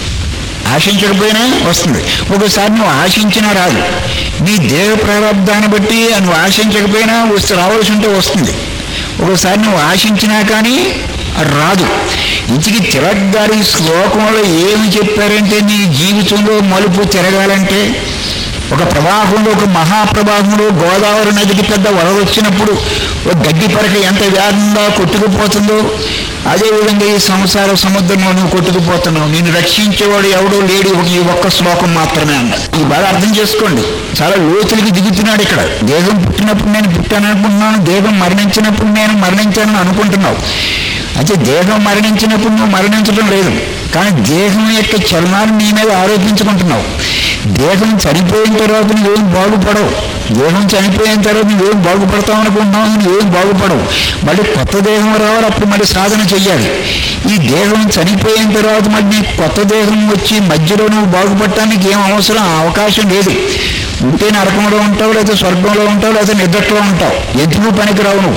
ఒకసారి నువ్వు ఆశించినా రాదు. నీ దేహ ప్రారంధాన్ని బట్టి నువ్వు ఆశించకపోయినా రావాల్సి ఉంటే వస్తుంది. ఒకసారి నువ్వు ఆశించినా కానీ రాదు. ఇంటికి తిలక్ గారి శ్లోకంలో ఏమి చెప్పారంటే, నీ జీవితంలో మలుపు తిరగాలంటే, ఒక ప్రవాహంలో, ఒక మహాప్రవాహంలో గోదావరి నదికి పెద్ద వరద వచ్చినప్పుడు ఒక గడ్డి పరక ఎంత వేగంగా కొట్టుకుపోతుందో, అదేవిధంగా ఈ సంసార సముద్రంలో నువ్వు కొట్టుకుపోతున్నావు. నేను రక్షించేవాడు ఎవడో లేడు, ఈ ఒక్క శ్లోకం మాత్రమే అన్నాడు. ఇది బాగా అర్థం చేసుకోండి. చాలా లోతులకి దిగుతున్నాడు ఇక్కడ. దేహం పుట్టినప్పుడు నేను పుట్టాను అనుకుంటున్నాను, దేహం మరణించినప్పుడు నేను మరణించానని అనుకుంటున్నావు. అయితే దేహం మరణించినప్పుడు నువ్వు మరణించడం లేదు, కానీ దేహం యొక్క చలనాన్ని నీ మీద ఆరోపించుకుంటున్నావు. దేహం చనిపోయిన తర్వాత నువ్వేం బాగుపడవు. దేహం చనిపోయిన తర్వాత నువ్వేం బాగుపడతావు అనుకుంటున్నావు, నువ్వేం బాగుపడవు. మళ్ళీ కొత్త దేహం రావాలి, అప్పుడు మళ్ళీ సాధన చెయ్యాలి. ఈ దేహం చనిపోయిన తర్వాత మళ్ళీ నీకు కొత్త దేహం వచ్చి మధ్యలో నువ్వు బాగుపడటానికి ఏం అవసరం, అవకాశం లేదు. ఉంటే నరకంలో ఉంటావు, లేదా స్వర్గంలో ఉంటావు, లేదా నిద్రలో ఉంటావు. ఎందుకు పనికిరావు నువ్వు.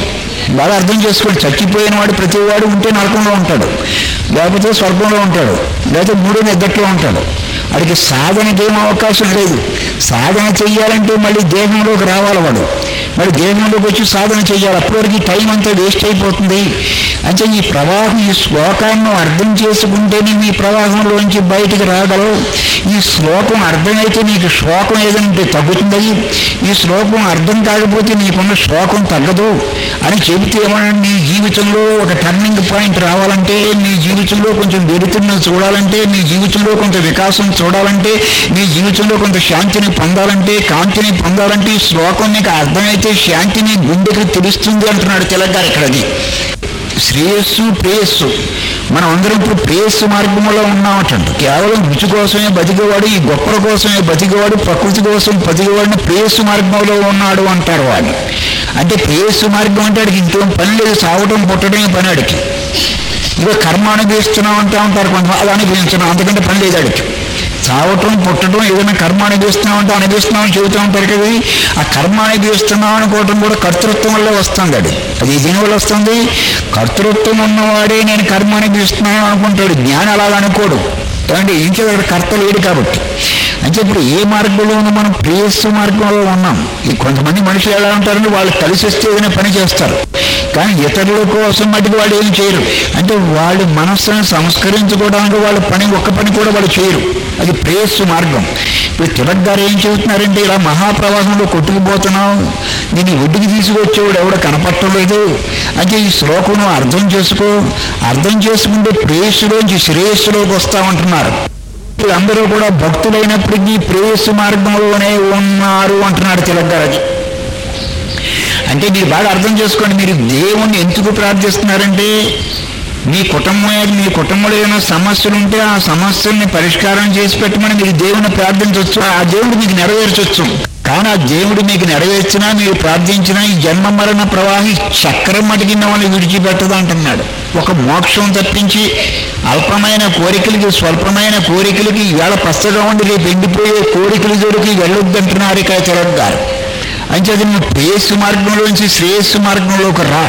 బాగా అర్థం చేసుకోండి. చచ్చిపోయిన వాడు ప్రతివాడు ఉంటే నరకంలో ఉంటాడు, లేకపోతే స్వర్గంలో ఉంటాడు, లేకపోతే మూడో నిద్దట్లో ఉంటాడు. వాడికి సాధనకి ఏం అవకాశం లేదు. సాధన చెయ్యాలంటే మళ్ళీ దేహంలోకి రావాలి వాడు, మరి దేహంలోకి వచ్చి సాధన చెయ్యాలి. అప్పటివరకు టైం అంతా వేస్ట్ అయిపోతుంది. అంటే ఈ ప్రవాహం, ఈ శ్లోకాన్ని అర్థం చేసుకుంటేనే మీ ప్రవాహంలోంచి బయటికి రాగలవు. ఈ శ్లోకం అర్థమైతే నీకు శోకం ఏదంటే తగ్గుతుంది. ఈ శ్లోకం అర్థం కాకపోతే నీకున్న శోకం తగ్గదు అని చెబితే ఏమన్నా నీ జీవితంలో ఒక టర్నింగ్ పాయింట్ రావాలంటే, నీ జీవితంలో కొంచెం వెలుతురును చూడాలంటే, నీ జీవితంలో కొంత వికాసం చూడాలంటే, నీ జీవితంలో కొంత శాంతిని పొందాలంటే, కాంతిని పొందాలంటే ఈ శ్లోకం నీకు అర్థమైతే శాంతిని గుండెకి తెలుస్తుంది అంటున్నాడు తిలక్ గారు ఇక్కడది. శ్రేయస్సు ప్రేయస్సు, మనం అందరం ఇప్పుడు ప్రేయస్సు మార్గంలో ఉన్నామటండి. కేవలం రుచి కోసమే బతికేవాడు, ఈ గొప్పల కోసమే బతికేవాడు, ప్రకృతి కోసం బతికేవాడిని ప్రేయస్సు మార్గంలో ఉన్నాడు అంటారు వాడిని. అంటే ప్రేయస్సు మార్గం అంటే వాడికి ఇంకేం పని లేదు, సావటం పుట్టడమే పని వాడికి. ఇక కర్మ అనుభవిస్తున్నాం అంటూ ఉంటారు కొంతమంది, అది అనుభవించడం అంతకంటే పని లేదు వాడికి. చావటం పుట్టడం ఏదైనా కర్మ అనుభవిస్తున్నాం అంటే అనుభవిస్తున్నామని చెబుతూ ఉంటారు కదా. ఆ కర్మ అనుభవిస్తున్నాం అనుకోవటం కూడా కర్తృత్వం వల్ల వస్తుంది. అది దీనివల్ల వస్తుంది. కర్తృత్వం ఉన్నవాడే నేను కర్మ అనుభవిస్తున్నాను అనుకుంటాడు, జ్ఞానం అలా అనుకోడు. అంటే ఇంకే కర్త లేడు కాబట్టి. అంటే ఇప్పుడు ఏ మార్గంలో ఉన్నా మనం ప్రేయస్సు మార్గంలో ఉన్నాం. ఈ కొంతమంది మనుషులు ఎలా ఉంటారంటే వాళ్ళు కలిసి వస్తే ఏదైనా పని చేస్తారు, కానీ ఇతరుల కోసం మటుకు వాళ్ళు ఏం చేయరు. అంటే వాళ్ళ మనస్సును సంస్కరించుకోవడానికి వాళ్ళ పని, ఒక్క పని కూడా వాళ్ళు చేయరు. అది ప్రేయస్సు మార్గం. ఇప్పుడు తిలక్ గారు ఏం చెబుతున్నారంటే, ఇలా మహాప్రవాహంలో కొట్టుకుపోతున్నావు, నేను ఒడ్డుకి తీసుకొచ్చేవాడు ఎవడో కనపట్టలేదు. అంటే ఈ శ్లోకం అర్థం చేసుకో, అర్థం చేసుకుంటే ప్రేయస్సులోంచి శ్రేయస్సులోకి వస్తామంటున్నారు. అందరూ కూడా భక్తులైనప్పటికీ ప్రేయస్సు మార్గంలోనే ఉన్నారు అంటున్నాడు తిలక్ గారు. అది అంటే మీరు బాగా అర్థం చేసుకోండి. మీరు దేవుణ్ణి ఎందుకు ప్రార్థిస్తున్నారంటే, మీ కుటుంబంలో ఏమైనా సమస్యలు ఉంటే ఆ సమస్యల్ని పరిష్కారం చేసి పెట్టమని మీరు దేవుని ప్రార్థించవచ్చు. ఆ దేవుడు మీకు నెరవేర్చవచ్చు. కానీ ఆ దేవుడు మీకు నెరవేర్చినా, మీరు ప్రార్థించినా ఈ జన్మ మరణ ప్రవాహి చక్రం మటికిన వాళ్ళని విడిచిపెట్టదు అంటున్నాడు. ఒక మోక్షం తప్పించి అల్పమైన కోరికలకి, స్వల్పమైన కోరికలకి, ఈవేళ పచ్చగా ఉండి రేపు ఎండిపోయే కోరికలు దొరికి వెళ్ళొద్దంటున్నారు ఇక్కడ తిలక్ గారు. అంటే అది నువ్వు ప్రేయస్సు మార్గంలోంచి శ్రేయస్సు మార్గంలోకి రా.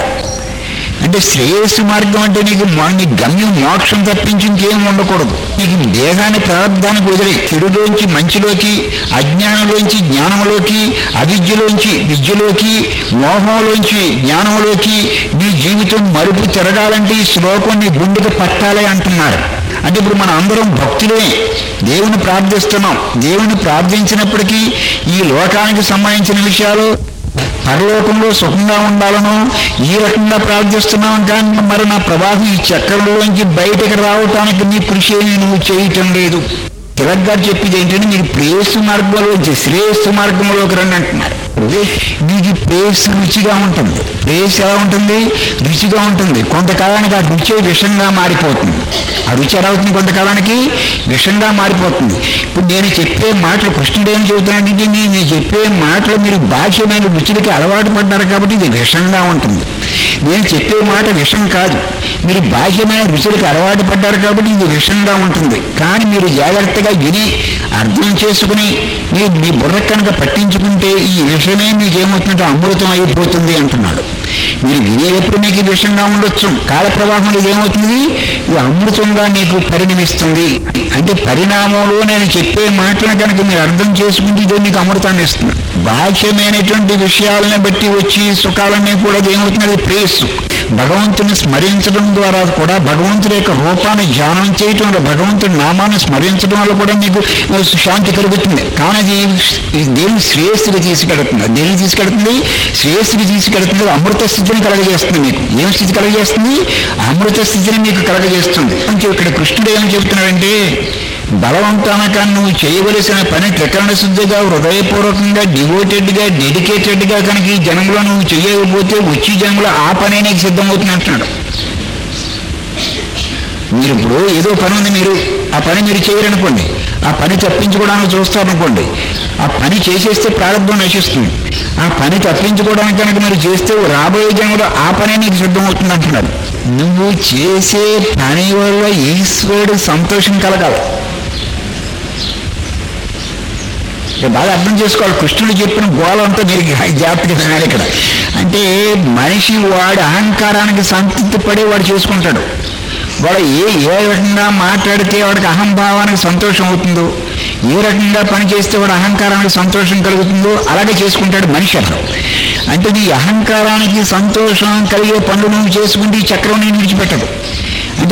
అంటే శ్రేయస్సు మార్గం అంటే నీకు గమ్యం మోక్షం తప్పించి ఇంకేం ఉండకూడదు. నీకు దేహాన్ని ప్రారంధానికి వదిలి చెడులోంచి మంచిలోకి, అజ్ఞానంలోంచి జ్ఞానంలోకి, అవిద్యలోంచి విద్యలోకి, మోహంలోంచి జ్ఞానంలోకి నీ జీవితం మరుపు తిరగాలంటే ఈ శ్లోకం నీ గుండెకి పట్టాలి అంటున్నారు. అంటే ఇప్పుడు మన అందరం భక్తులే, దేవుని ప్రార్థిస్తున్నాం. దేవుని ప్రార్థించినప్పటికీ ఈ లోకానికి సంబంధించిన విషయాలు, పరలోకంలో సుఖంగా ఉండాలను ఈ రకంగా ప్రార్థిస్తున్నాం. కానీ మరి నా ప్రవాహం ఈ చక్రంలోంచి బయటకు రావటానికి నీ కృషి ఏమీ నువ్వు చేయటం లేదు. తిలక్ గారు చెప్పేది ఏంటంటే, మీరు ప్రేయస్సు మార్గంలోంచి శ్రేయస్సు మార్గంలోకి రండి అంటున్నారు. మీకు ప్రేయస్సు రుచిగా ఉంటుంది. ప్రేయస్సు ఎలా ఉంటుంది? రుచిగా ఉంటుంది. కొంతకాలానికి ఆ రుచి విషంగా మారిపోతుంది. ఆ రుచి ఎలా అవుతుంది? కొంతకాలానికి విషంగా మారిపోతుంది. ఇప్పుడు నేను చెప్పే మాటలు, కృష్ణుడు ఏం చెబుతున్నాడంటే, నేను చెప్పే మాటలు మీరు బాహ్యమైన రుచులకి అలవాటు పడ్డారు కాబట్టి ఇది విషంగా ఉంటుంది. నేను చెప్పే మాట విషం కాదు, మీరు బాహ్యమైన రుచులకు అలవాటు పడ్డారు కాబట్టి ఇది విషంగా ఉంటుంది. కానీ మీరు జాగ్రత్తగా విని అర్థం చేసుకుని మీరు మీ బుర్ర కనుక పట్టించుకుంటే ఈ విషయమే మీకేమవుతుందంటే అమృతం అయిపోతుంది అంటున్నాడు. మీరు వినేటప్పుడు మీకు విషంగా ఉండొచ్చు, కాల ప్రవాహంలో ఇదేమవుతుంది? ఇది అమృతంగా మీకు పరిణమిస్తుంది. అంటే పరిణామంలో నేను చెప్పే మాటలను కనుక మీరు అర్థం చేసుకుంటే ఇదే మీకు అమృతాన్ని ఇస్తుంది. బాహ్యమైనటువంటి విషయాలను బట్టి వచ్చి సుఖాలన్నీ కూడా ఏమవుతుంది? అది ప్రేయస్సు. భగవంతుని స్మరించడం ద్వారా కూడా, భగవంతుడి యొక్క రూపాన్ని ధ్యానం చేయటం వల్ల, భగవంతుడి నామాన్ని స్మరించడం వల్ల కూడా మీకు శాంతి కలుగుతుంది. కానీ అది దేని శ్రేయస్సుకి తీసుకెడుతుంది. దేని తీసుకెడుతుంది? శ్రేయస్సుకి తీసుకెడుతుంది. అమృత స్థితిని కలగజేస్తుంది. మీకు ఏం స్థితి కలగజేస్తుంది? అమృత స్థితిని మీకు కలగజేస్తుంది. ఇక్కడ కృష్ణుడు ఏమని చెబుతున్నాడంటే, బలవంతానక నువ్వు చేయవలసిన పని త్రికరణ శుద్ధిగా, హృదయపూర్వకంగా, డివోటెడ్గా, డెడికేటెడ్గా కనుక ఈ జన్మలో నువ్వు చేయకపోతే వచ్చి జన్మలో ఆ పనే నీకు సిద్ధమవుతుంది అంటున్నాడు. మీరు ఇప్పుడు ఏదో పని ఉంది, మీరు ఆ పని మీరు చేయరనుకోండి, ఆ పని తప్పించుకోవడానికి చూస్తారనుకోండి, ఆ పని చేసేస్తే ప్రారంభం నశిస్తుంది. ఆ పని తప్పించుకోవడానికి కనుక మీరు చేస్తే రాబోయే జన్మలో ఆ పనే నీకు సిద్ధమవుతుంది అంటున్నాడు. నువ్వు చేసే పని వల్ల ఈశ్వరుడు సంతోషం కలగాలి. బాగా అర్థం చేసుకోవాలి. కృష్ణుడు చెప్పిన గోళ అంతా మీరు జాగ్రత్తగా ఇక్కడ. అంటే మనిషి వాడి అహంకారానికి సంతృప్తి పడే వాడు చేసుకుంటాడు. వాడు ఏ రకంగా మాట్లాడితే వాడికి అహంభావానికి సంతోషం అవుతుందో, ఏ రకంగా పని చేస్తే వాడు అహంకారానికి సంతోషం కలుగుతుందో అలాగే చేసుకుంటాడు మనిషి. అర్థం అంటే నీ అహంకారానికి సంతోషం కలిగే పనులు నువ్వు చేసుకుంటే ఈ చక్రం నేను విడిచిపెట్టదు. అంటే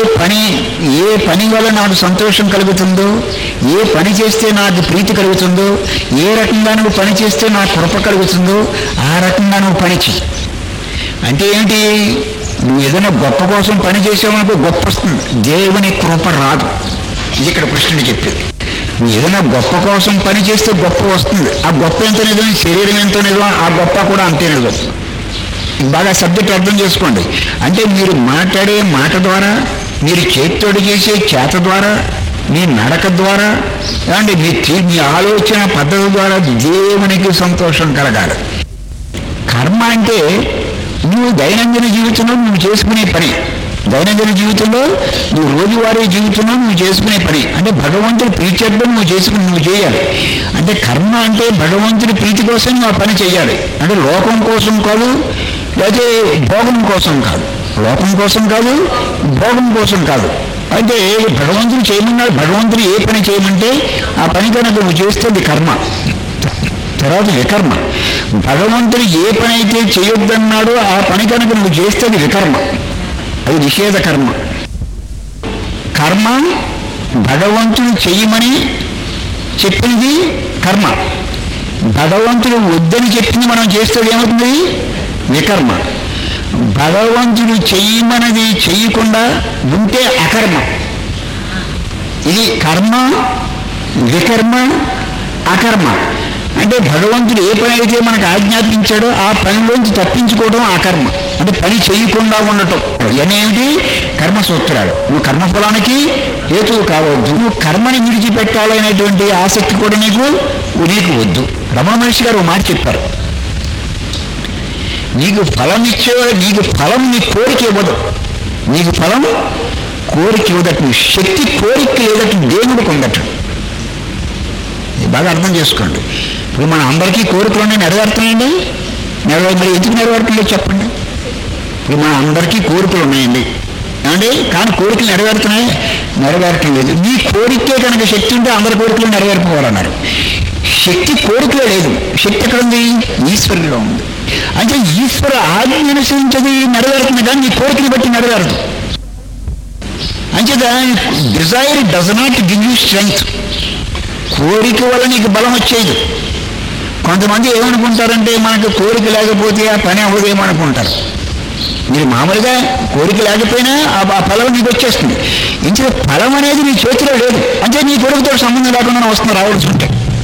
ఏ పని వల్ల నాకు సంతోషం కలుగుతుందో, ఏ పని చేస్తే నాకు ప్రీతి కలుగుతుందో, ఏ రకంగా నువ్వు పని చేస్తే నాకు కృప కలుగుతుందో ఆ రకంగా నువ్వు పని చెయ్యి. అంటే ఏంటి, నువ్వు ఏదైనా గొప్ప కోసం పని చేసావనుకో గొప్ప వస్తుంది, దేవుని కృప రాదు. ఇది ఇక్కడ కృష్ణుడు చెప్పేది. నువ్వు ఏదైనా గొప్ప కోసం పని చేస్తే గొప్ప వస్తుంది. ఆ గొప్ప ఎంత నిజం, శరీరం ఎంత నిజం, ఆ గొప్ప కూడా అంతే నిజం. బాగా సబ్జెక్ట్ అర్థం చేసుకోండి. అంటే మీరు మాట్లాడే మాట ద్వారా, మీరు చేతితోటి చేసే చేత ద్వారా, మీ నడక ద్వారా, అంటే మీ ఆలోచన పద్ధతి ద్వారా దేవునికి సంతోషం కలగాలి. కర్మ అంటే నువ్వు దైనందిన జీవితంలో నువ్వు చేసుకునే పని, దైనందిన జీవితంలో నువ్వు రోజువారీ జీవితంలో నువ్వు చేసుకునే పని. అంటే భగవంతుడి ప్రీత్యర్థం నువ్వు చేయాలి. అంటే కర్మ అంటే భగవంతుడి ప్రీతి కోసం నువ్వు ఆ పని చేయాలి. అంటే లోకం కోసం కాదు, లేకపోతే భోగం కోసం కాదు, లోకం కోసం కాదు, భోగం కోసం కాదు. అంటే భగవంతుడు చేయమన్నాడు, భగవంతుడు ఏ పని చేయమంటే ఆ పని కనుక నువ్వు చేస్తే అది కర్మ. తర్వాత వికర్మ. భగవంతుడు ఏ పని అయితే చేయొద్దన్నాడో ఆ పని కనుక నువ్వు చేస్తే అది వికర్మ, అది నిషేధ కర్మ. కర్మ భగవంతుడు చెయ్యమని చెప్పింది కర్మ, భగవంతుడు వద్దని చెప్పింది మనం చేస్తే ఏమవుతుంది, వికర్మ. భగవంతుడు చెయ్యమనది చెయ్యకుండా ఉంటే అకర్మ. ఇది కర్మ, వికర్మ, అకర్మ. అంటే భగవంతుడు ఏ పని అయితే మనకు ఆజ్ఞాపించాడో ఆ పనిలోంచి తప్పించుకోవడం అకర్మ. అంటే పని చేయకుండా ఉండటం అనేమిటి, కర్మసూత్రాలు. నువ్వు కర్మఫలానికి హేతువు కావద్దు, నువ్వు కర్మని విడిచిపెట్టాలనేటువంటి ఆసక్తి కూడా నీకు వద్దు. రమణ మహర్షి గారు మాట చెప్పారు, నీకు ఫలం ఇచ్చేవాడు, నీకు ఫలం నీ కోరిక ఇవ్వదు, నీకు ఫలం కోరిక ఇవ్వదట, నీ శక్తి కోరిక లేదట, దేవుడికి ఉందట. బాగా అర్థం చేసుకోండి. ఇప్పుడు మన అందరికీ కోరికలు ఉన్నాయి, నెరవేరుతున్నాయండి. మరి ఎందుకు నెరవేరుతుందో చెప్పండి. ఇప్పుడు మన అందరికీ కోరికలు ఉన్నాయండి ఏమండి, కానీ కోరికలు నెరవేరటం లేదు. నీ కోరికే కనుక శక్తి ఉంటే అందరి కోరికలు నెరవేరిపోవాలన్నారు. శక్తి కోరికలో లేదు, శక్తి ఎక్కడ ఉంది, ఈశ్వరులో ఉంది. అంటే ఈశ్వర ఆజ్ఞ అనుసరించది నెరవేరుతుంది, కానీ నీ కోరికని బట్టి నెరవేరదు. అంచేత desire does not give you strength. కోరిక వల్ల నీకు బలం వచ్చేది. కొంతమంది ఏమనుకుంటారంటే మనకు కోరిక లేకపోతే ఆ పని అవ్వదేమనుకుంటారు. మీరు మామూలుగా కోరిక లేకపోయినా ఆ ఫలం నీకు వచ్చేస్తుంది. ఇంకే ఫలం అనేది నీ చేతిలో లేదు, అంటే నీ కోరికతో సంబంధం లేకుండా వస్తుంది, రావాల్సి ఉంటే.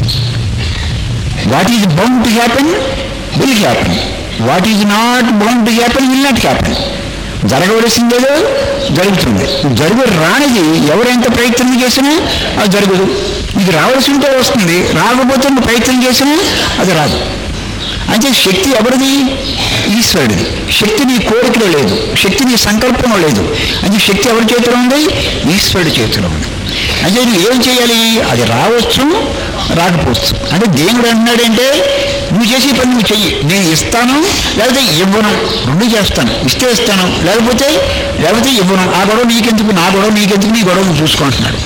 What is bound to happen will happen, what is not bound to happen will not happen. జరగవలసిందేదో జరుగుతుంది, రానిది ఎవరెంత ప్రయత్నం చేసినా అది జరగదు. ఇది రావాల్సి ఉంటే వస్తుంది, రాకపోతే నువ్వు ప్రయత్నం చేసినా అది రాదు. అంటే శక్తి ఎవరిది, ఈశ్వరుడిది. శక్తి నీ కోరికలో లేదు, శక్తి నీ సంకల్పంలో లేదు. అంటే శక్తి ఎవరి చేతిలో ఉంది, ఈశ్వరుడి చేతిలో ఉంది. అంటే నువ్వు ఏం చేయాలి, అది రావచ్చు రాకపోవచ్చు. అంటే దేవుడు అంటున్నాడంటే నువ్వు చేసే పని నువ్వు చెయ్యి, నేను ఇస్తాను లేకపోతే ఇవ్వను, రెండు చేస్తాను. ఇస్తే ఇస్తాను, లేకపోతే ఇవ్వను. ఆ గొడవ నీకెందుకు, నా గొడవ నీకెందుకు, నీ గొడవ నువ్వు చూసుకుంటున్నాడు.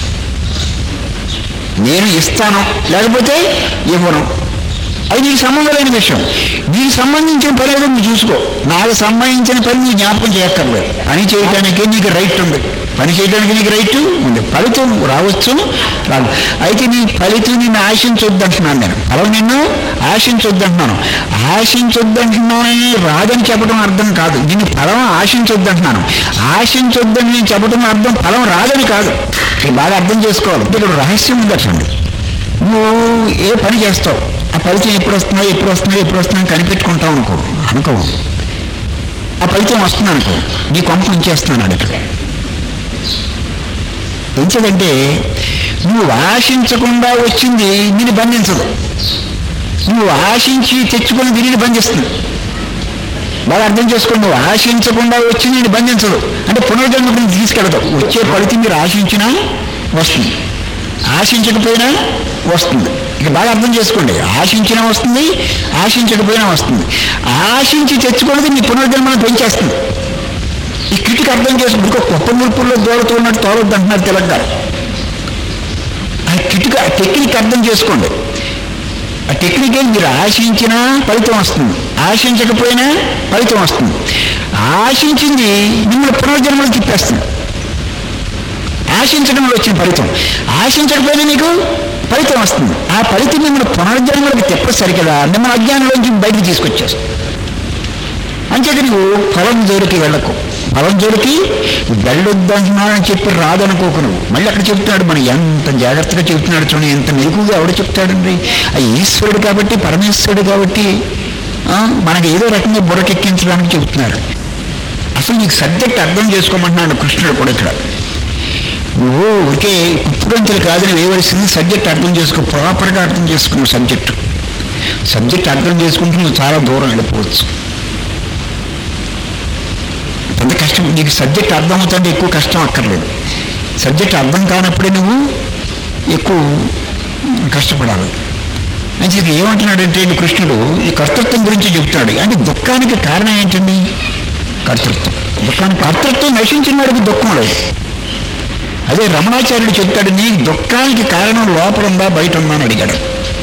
నేను ఇస్తాను లేకపోతే ఇవ్వను, అది నీకు సంబంధం లేని విషయం. నీకు సంబంధించిన పని ఏదో నువ్వు చూసుకో, నాకు సంబంధించిన పని నీ జ్ఞాపకం చేయక్కర్లేదు. పని చేయడానికి నీకు రైట్ ఉంది, పని చేయడానికి నీకు రైట్ ఉంది. ఫలితం రావచ్చు రాదు. అయితే నీ ఫలితం నిన్ను ఆశించొద్దంటున్నాను నేను, ఫలం నిన్ను ఆశించొద్దంటున్నాను. ఆశించొద్దంటున్నానని రాదని చెప్పడం అర్థం కాదు, నిన్ను ఫలం ఆశించొద్దంటున్నాను. ఆశించొద్దని నేను చెప్పడం అర్థం ఫలం రాదని కాదు. ఇది బాగా అర్థం చేసుకోవాలి. ఇక్కడ రహస్యం ఉందటండి. నువ్వు ఏ పని చేస్తావు, ఆ ఫలితం ఎప్పుడు వస్తుందో కనిపెట్టుకుంటావు అనుకో, ఆ ఫలితం వస్తుంది అనుకో, నీ కొంప ఉంచేస్తున్నాను అక్కడ. ఎంచదంటే నువ్వు ఆశించకుండా వచ్చింది నిన్ను బంధించదు, నువ్వు ఆశించి తెచ్చుకుని దీనిని బంధిస్తుంది. బాగా అర్థం చేసుకోండి. నువ్వు ఆశించకుండా వచ్చి నేను బంధించదు, అంటే పునర్జన్మకు తీసుకెళ్తావు. వచ్చే ఫలితం మీరు ఆశించినా వస్తుంది, ఆశించకపోయినా వస్తుంది. ఇక బాగా అర్థం చేసుకోండి, ఆశించినా వస్తుంది, ఆశించకపోయినా వస్తుంది. ఆశించి తెచ్చుకున్నది మీ పునర్జన్మను పెంచేస్తుంది. ఈ కిటికి అర్థం చేసుకుని ఇంకో కొత్త మురుపుల్లో దోడుతున్నట్టు తోలొద్దు అంటున్నారు తెలంగాణ. ఆ కిటికి ఆ టెక్నిక్ అర్థం చేసుకోండి. ఆ టెక్నిక్ ఏం, మీరు ఆశించినా ఫలితం వస్తుంది, ఆశించకపోయినా ఫలితం వస్తుంది. ఆశించింది మిమ్మల్ని పునర్జన్మలు తిప్పేస్తుంది, ఆశించడంలో వచ్చిన ఫలితం. ఆశించకపోయినా మీకు ఫలితం వస్తుంది. ఆ ఫలితం మిమ్మల్ని పునర్జన్మలకు తిప్పేసరి కదా మిమ్మల్ని అజ్ఞానంలోంచి బయటకు తీసుకొచ్చేస్తుంది. అంచేత నువ్వు ఫలం జోలికి వెళ్ళకు. ఫలం జోలికి వెళ్ళొద్దంటున్నాడని చెప్పి రాదనుకోకు. నువ్వు మళ్ళీ అక్కడ చెప్తున్నాడు, మనం ఎంత జాగ్రత్తగా చెప్తున్నాడు చూడండి, ఎంత మెరుగుగా ఎవడు చెప్తాడండి. ఆ ఈశ్వరుడు కాబట్టి, పరమేశ్వరుడు కాబట్టి మనకి ఏదో రకంగా బుర్రకెక్కించడానికి చెబుతున్నారు. అసలు నీకు సబ్జెక్ట్ అర్థం చేసుకోమంటున్నాడు కృష్ణుడు కూడా ఇక్కడ. నువ్వు ఒకే కుప్పుడంతులు కాదని వేయవలసింది, సబ్జెక్ట్ అర్థం చేసుకో, ప్రాపర్గా అర్థం చేసుకున్న సబ్జెక్ట్ అర్థం చేసుకుంటే నువ్వు చాలా దూరం వెళ్ళిపోవచ్చు. పెద్ద కష్టం, నీకు సబ్జెక్ట్ అర్థమవుతుంటే ఎక్కువ కష్టం అక్కర్లేదు. సబ్జెక్ట్ అర్థం కానప్పుడే నువ్వు ఎక్కువ కష్టపడాలి. అంటే ఏమంటున్నాడంటే కృష్ణుడు ఈ కర్తృత్వం గురించి చెప్తాడు. అంటే దుఃఖానికి కారణం ఏంటండి? కర్తృత్వం. కర్తృత్వం నశించిన వాడికి దుఃఖం లేదు. అదే రమణాచార్యుడు చెప్తాడు, నీ దుఃఖానికి కారణం లోపల ఉందా బయట ఉందా అని అడిగాడు.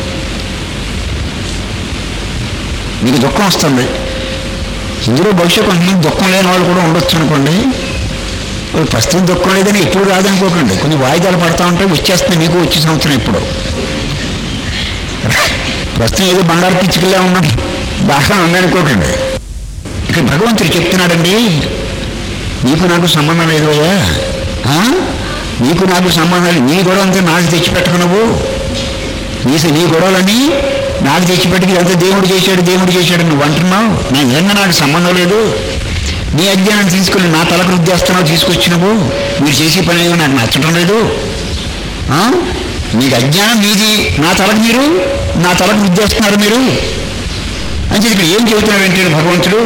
నీకు దుఃఖం వస్తుంది, ఇందులో బహుశా కొంతమంది దుఃఖం లేని వాళ్ళు కూడా ఉండొచ్చు అనుకోండి. ప్రస్తుతం దుఃఖం లేదని ఎప్పుడు రాదనుకోకండి, కొన్ని వాయిదాలు పడతా ఉంటే వచ్చేస్తుంది. మీకు వచ్చే సంవత్సరం ఇప్పుడు ప్రస్తుతం ఏదో బంగారు పిచ్చుకలే ఉన్నాడు, బాగా ఉందనుకోకండి. ఇక్కడ భగవంతుడు చెప్తున్నాడండి, నీకు నాకు సంబంధం లేదు అయ్యా, నీకు నాకు సంబంధం లేదు. నీ గొడవ అంతా నాకు తెచ్చిపెట్టకు. నువ్వు నీ గొడవలని నాకు తెచ్చిపెట్టుకు ఇదంతా దేవుడు చేశాడు నువ్వు అంటున్నావు. నాకు సంబంధం లేదు. నీ అజ్ఞానం తీసుకుని నా తలకు రుద్దేస్తున్నావు, తీసుకొచ్చి నువ్వు మీరు చేసే పని ఏమో నాకు నచ్చడం లేదు. మీకు అజ్ఞానం మీది, నా తలకు రుద్దేస్తున్నారు మీరు అని చెప్పి ఇక్కడ ఏం చెబుతున్నాడంటే భగవంతుడు,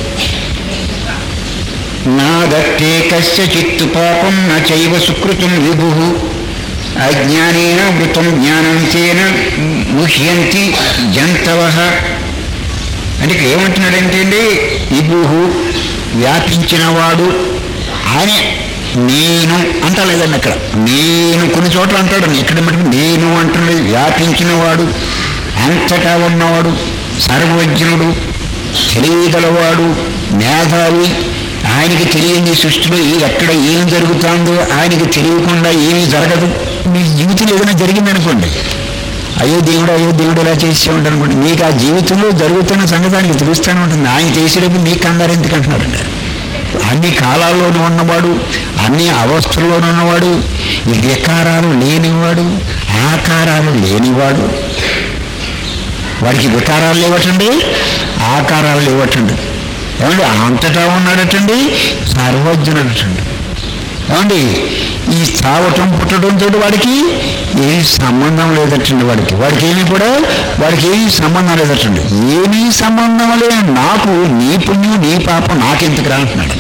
నా దత్తే కస్య చిత్తు పాపం నా చైవ సుకృతం విభు అజ్ఞానేన వృతం జ్ఞానం తేన ముహ్యంతి జంతవః. అంటే ఇక్కడ ఏమంటున్నాడంటే అండి, విభు వ్యాపించినవాడు ఆయన. నేను అంటలేదండి అక్కడ, నేను కొన్ని చోట్ల అంటాడు, ఇక్కడ మటుకు నేను అంటున్నది. వ్యాపించినవాడు, అంతటా ఉన్నవాడు, సర్వజ్ఞుడు, తెలియగలవాడు, మేధావి. ఆయనకి తెలియని సృష్టిలో ఎక్కడ ఏం జరుగుతుందో ఆయనకి తెలియకుండా ఏమీ జరగదు. మీ జీవితంలో ఏదైనా జరిగిందనుకోండి, అయ్యో దేవుడు ఎలా చేసే ఉంటాను అనుకోండి, మీకు ఆ జీవితంలో జరుగుతున్న సంగతానికి తెలుస్తూనే ఉంటుంది. ఆయన చేసేటప్పుడు మీకు కంగారు ఎందుకు అంటున్నాడండి. అన్ని కాలాల్లోనూ ఉన్నవాడు, అన్ని అవస్థల్లోనూ ఉన్నవాడు, ఈ వికారాలు లేనివాడు, ఆకారాలు లేనివాడు. వాడికి వికారాలు లేవటండి, ఆకారాలు లేవటండి. ఏమండి అంతటా ఉన్నాడటండి, సర్వజ్ఞుడటండి. ఏమండి ఈ చావటం పుట్టడంతో వాడికి ఏమీ సంబంధం లేదటండి. వాడికి ఏమీ సంబంధం లేదటండి. ఏమీ సంబంధం లేదు నాకు, నీ పుణ్యం నీ పాపం నాకెందుకు రా అంటున్నాడు.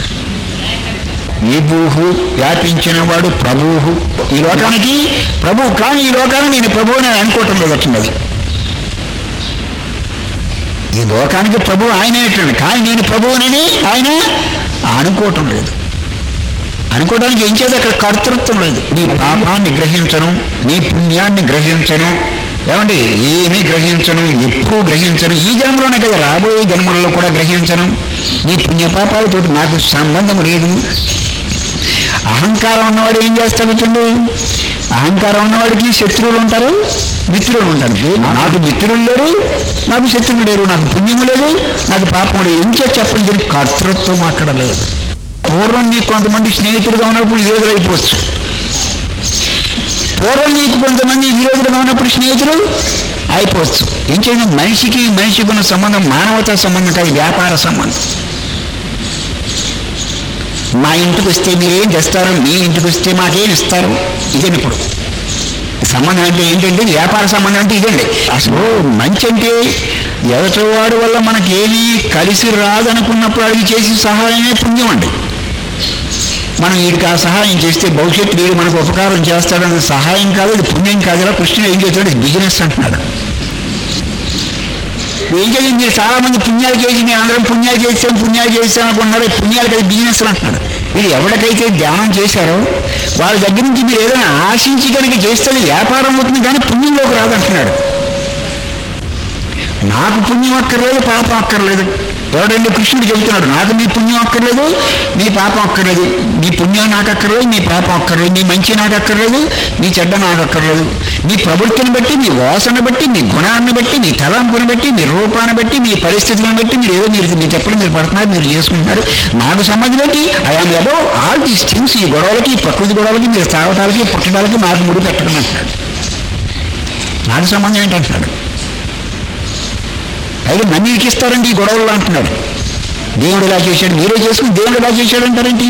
విభుః వ్యాపించిన వాడు ప్రభుః, ఈ లోకానికి ప్రభు. కానీ ఈ లోకాన్ని నేను ప్రభువు అని అనుకోవటం లేదటండి. అది ఈ లోకానికి ప్రభు ఆయనేటండి, కానీ నేను ప్రభువునని ఆయన అనుకోవటం లేదు. అనుకోవడానికి ఏం చేత అక్కడ కర్తృత్వం లేదు. నీ పాపాన్ని గ్రహించను, నీ పుణ్యాన్ని గ్రహించను, ఏమండి ఏమీ గ్రహించను, ఎప్పుడూ గ్రహించను. ఈ జన్మలోనే కదా, రాబోయే జన్మలలో కూడా గ్రహించను. నీ పుణ్యపాపాలతో నాకు సంబంధం లేదు. అహంకారం ఉన్నవాడు ఏం చేస్తాడు? అహంకారం ఉన్నవాడికి శత్రువులు ఉంటారు, మిత్రులు ఉంటారు. నాకు మిత్రులు లేరు, నాకు శత్రువులు లేరు, నాకు పుణ్యము లేదు, నాకు పాపం లేదు. ఏం చెప్పండి, కర్తృత్వం అక్కడ లేదు. పూర్వం నీకు కొంతమంది స్నేహితులుగా ఉన్నప్పుడు విరోధులు అయిపోవచ్చు. పూర్వం నీకు కొంతమంది విరోధులుగా ఉన్నప్పుడు స్నేహితులు అయిపోవచ్చు. ఏం చేయండి, మనిషికి ఉన్న సంబంధం మానవతా సంబంధం కాదు, వ్యాపార సంబంధం. మా ఇంటికి వస్తే మీరేం చేస్తారు, మీ ఇంటికి వస్తే మాకేం ఇస్తారు, ఇదండి. ఇప్పుడు సంబంధం అంటే ఏంటంటే వ్యాపార సంబంధం అంటే ఇదండి. అసలు మంచి అంటే ఎదుటివాడి వల్ల మనకేమీ కలిసి రాదనుకున్నప్పుడు అది చేసి సహాయమే పుణ్యం అండి. మనం వీడికి ఆ సహాయం చేస్తే భవిష్యత్తు వీడు మనకు ఉపకారం చేస్తాడని సహాయం కాదు, అది పుణ్యం కాదు. ఇలా కృష్ణుడు ఏం చేస్తాడు, ఇది బిజినెస్ అంటున్నాడు. ఏం చేయాలి, మీరు చాలా మంది పుణ్యాలు చేసి మేము అందరం పుణ్యాలు చేస్తాం అనుకుంటున్నారు. పుణ్యాలు కలిసి బిజినెస్ అంటున్నాడు. మీరు ఎవరికైతే ధ్యానం చేశారో వాళ్ళ దగ్గర నుంచి మీరు ఏదైనా ఆశించి కనుక చేస్తే వ్యాపారం అవుతుంది, కానీ పుణ్యంలోకి రాదంటున్నాడు. నాకు పుణ్యం అక్కర్లేదు, పాపం అక్కర్లేదు. ఎవడండి కృష్ణుడు చెబుతున్నాడు, నాకు మీ పుణ్యం అక్కర్లేదు, మీ పాపం అక్కర్లేదు. మీ పుణ్యం నాకు అక్కర్లేదు, మీ పాపం అక్కర్లేదు. మీ మంచి నాకు అక్కర్లేదు, మీ చెడ్డ నాకు అక్కర్లేదు. మీ ప్రవృత్తిని బట్టి, మీ వాసన బట్టి, మీ గుణాన్ని బట్టి, మీ తలంపుని బట్టి, మీ రూపాన్ని బట్టి, మీ పరిస్థితులను బట్టి మీరు ఏదో మీరు చెప్పడం మీరు పడుతున్నారు, మీరు చేసుకుంటున్నారు. నాకు సంబంధం ఏంటి, I am above all these things. ఈ గొడవలకి, ఈ ప్రకృతి గొడవలకి, మీరు తాగటాలకి పుట్టడానికి నాకు ముడి పెట్టడం అంటున్నాడు. నాకు సంబంధం ఏంటంటున్నాడు. అయితే నన్ను ఇరికిస్తారండి ఈ గొడవలు అంటున్నాడు. దేవుడు ఇలా చేశాడు, మీరే చేసుకుని దేవుడు ఇలా చేశాడు అంటారేంటి?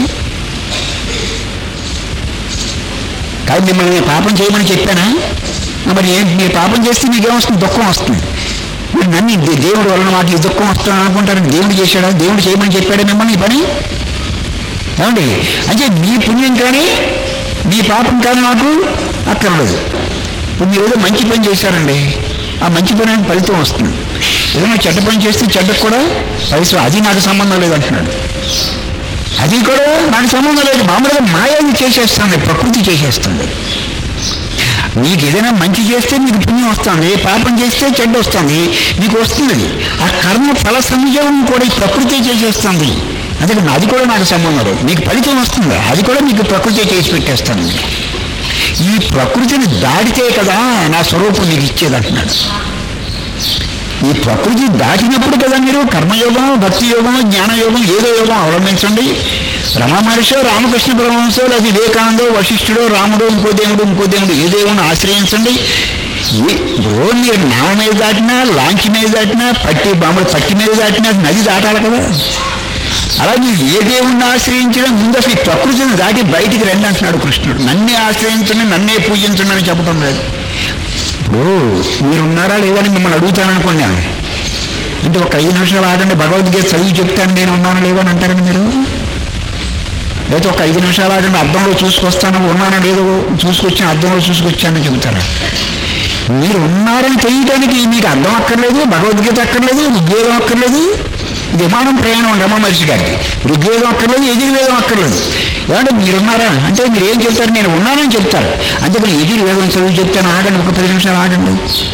కాదు, మిమ్మల్ని నేను పాపం చేయమని చెప్పానా? మరి మీరు పాపం చేస్తే మీకేమొస్తుంది, దుఃఖం వస్తుంది. మరి నన్ను దేవుడు వలన మాకు ఈ దుఃఖం వస్తుందని అనుకుంటారని దేవుడు చేశాడా? దేవుడు చేయమని చెప్పాడా మిమ్మల్ని ఈ పని? ఏమండి, అంటే మీ పుణ్యం కానీ మీ పాపం కానీ నాకు అక్కర్లేదు. ఇప్పుడు మీరు ఏదో మంచి పని చేశారండి, ఆ మంచి పని ఫలితం వస్తుంది. ఏదైనా చెడ్డ పని చేస్తే చెడ్డకు కూడా ఫలితం, అది నాకు సంబంధం లేదంటున్నాడు. అది కూడా నాకు సంబంధం లేదు. మామూలుగా మాయాన్ని చేసేస్తుంది, ప్రకృతి చేసేస్తుంది. మీకు ఏదైనా మంచి చేస్తే మీకు పుణ్యం వస్తుంది, పాపం చేస్తే చెడ్డ వస్తుంది, మీకు వస్తుంది. ఆ కర్మ ఫల సంయోగం కూడా ఈ ప్రకృతి చేసేస్తుంది. అందుకని అది కూడా నాకు సంబంధం లేదు. మీకు ఫలితం వస్తుంది, అది కూడా మీకు ప్రకృతి చేసి పెట్టేస్తుంది. ఈ ప్రకృతిని దాటితే కదా నా స్వరూపం మీకు ఇచ్చేది అంటున్నాడు. ఈ ప్రకృతి దాటినప్పుడు కదా మీరు కర్మయోగం, భక్తి యోగం, జ్ఞానయోగం ఏదో యోగం అవలంబించండి. రమణ మహర్షి, రామకృష్ణ పరమహంసో, లేదా వివేకానందో, వశిష్ఠుడో, రాముడు, ఇంకో దేవుడు ఏ దేవుని ఆశ్రయించండి. ఇప్పుడు మీరు నావ మీద దాటినా, లాంచి మీద దాటినా, పట్టి మీద దాటినా నది దాటాలి కదా. అలాగే ఏ దేవుణ్ణి ఆశ్రయించడం ముందు అసలు ఈ ప్రకృతిని దాటి బయటికి రండి అంటున్నాడు కృష్ణుడు. నన్నే ఆశ్రయించండి, నన్నే పూజించండి అని చెప్పడం లేదు. ఇప్పుడు మీరున్నారా లేదని మిమ్మల్ని అడుగుతాననుకోండి, అంటే ఒక 5 నిమిషాలు ఆగండి, భగవద్గీత చదివి చెప్తాను నేను ఉన్నాను లేదని అంటారని మీరు. లేదా ఒక 5 నిమిషాలు ఆగండి, అద్దంలో చూసుకొస్తాను, ఉన్నానో లేదో చూసుకొచ్చాను, అద్దంలో చూసుకొచ్చానని చెబుతారా? మీరు ఉన్నారని తెలియడానికి మీకు అర్థం అక్కర్లేదు, భగవద్గీత అక్కర్లేదు, ఋగ్వేదం అక్కర్లేదు. విమానం ప్రయాణం రమణ మహర్షి గారికి ఋగ్వేదం అక్కర్లేదు, యజుర్వేదం అక్కర్లేదు. ఏమంటే మీరున్నారా అంటే మీరు ఏం చెప్తారు, నేను ఉన్నానని చెప్తారు. అందుకని యజుర్వేదం చదువు చెప్తాను, ఆగండి, ఒక 10 నిమిషాలు ఆగండి.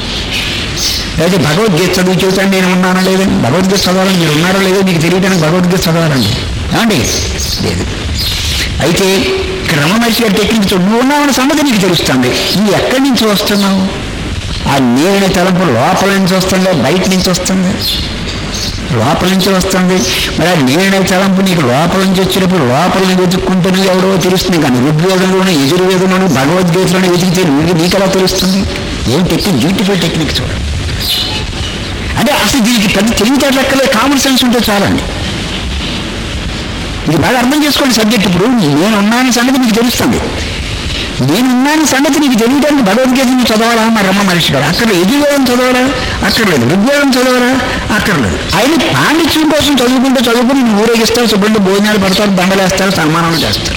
అయితే భగవద్గీత చదువు చెబుతాను, నేను ఉన్నానా లేదని. భగవద్గీత చదవాలని మీరు ఉన్నారో లేదో మీకు తెలియడానికి భగవద్గీత చదవాలండి. ఏమండి లేదు. అయితే ఇక్కడ రమణ మహర్షి గారి టెక్నిక్ నువ్వు ఉన్నావన్న సంగతి నీకు తెలుస్తుంది. నువ్వు ఎక్కడి నుంచి వస్తున్నావు? ఆ నేను తలంపు లోపల నుంచి వస్తుందా, బయట నుంచి వస్తుంది? లోపల నుంచి వస్తుంది. మరి ఆ నేను తలంపు నీకు లోపల నుంచి వచ్చినప్పుడు లోపలని వెతుక్కుంటేనే ఎవడో తెలుస్తుంది. కానీ ఋగ్వేదంలోనే, యజుర్వేదంలోనే, భగవద్గీతలోనే వెతికితే నీకు ఎలా తెలుస్తుంది? ఏం టెక్నిక్, బ్యూటిఫుల్ టెక్నిక్ చూడండి. అంటే అసలు దీనికి పెద్ద తెలివితేటలెక్కలే, కామన్ సెన్స్ ఉంటే చాలండి. ఇది బాగా అర్థం చేసుకోండి సబ్జెక్ట్. ఇప్పుడు నేనున్నాను సంగతి మీకు తెలుస్తుంది. నేనున్నాను సంగతి నీకు తెలియడానికి భగవద్గీతను చదవాలా మా రమణ మహర్షి గారు? అక్కర్లేదు. యజుర్వేదం చదవాలా? అక్కర్లేదు. ఋగ్వేదం చదవాలా? అక్కర్లేదు. ఆయన పాండిత్యం కోసం చదువుకుని ఊరేగిస్తారు, శుభ్రంగా భోజనాలు పెడతారు, దండలేస్తారు, సన్మానాలు చేస్తారు.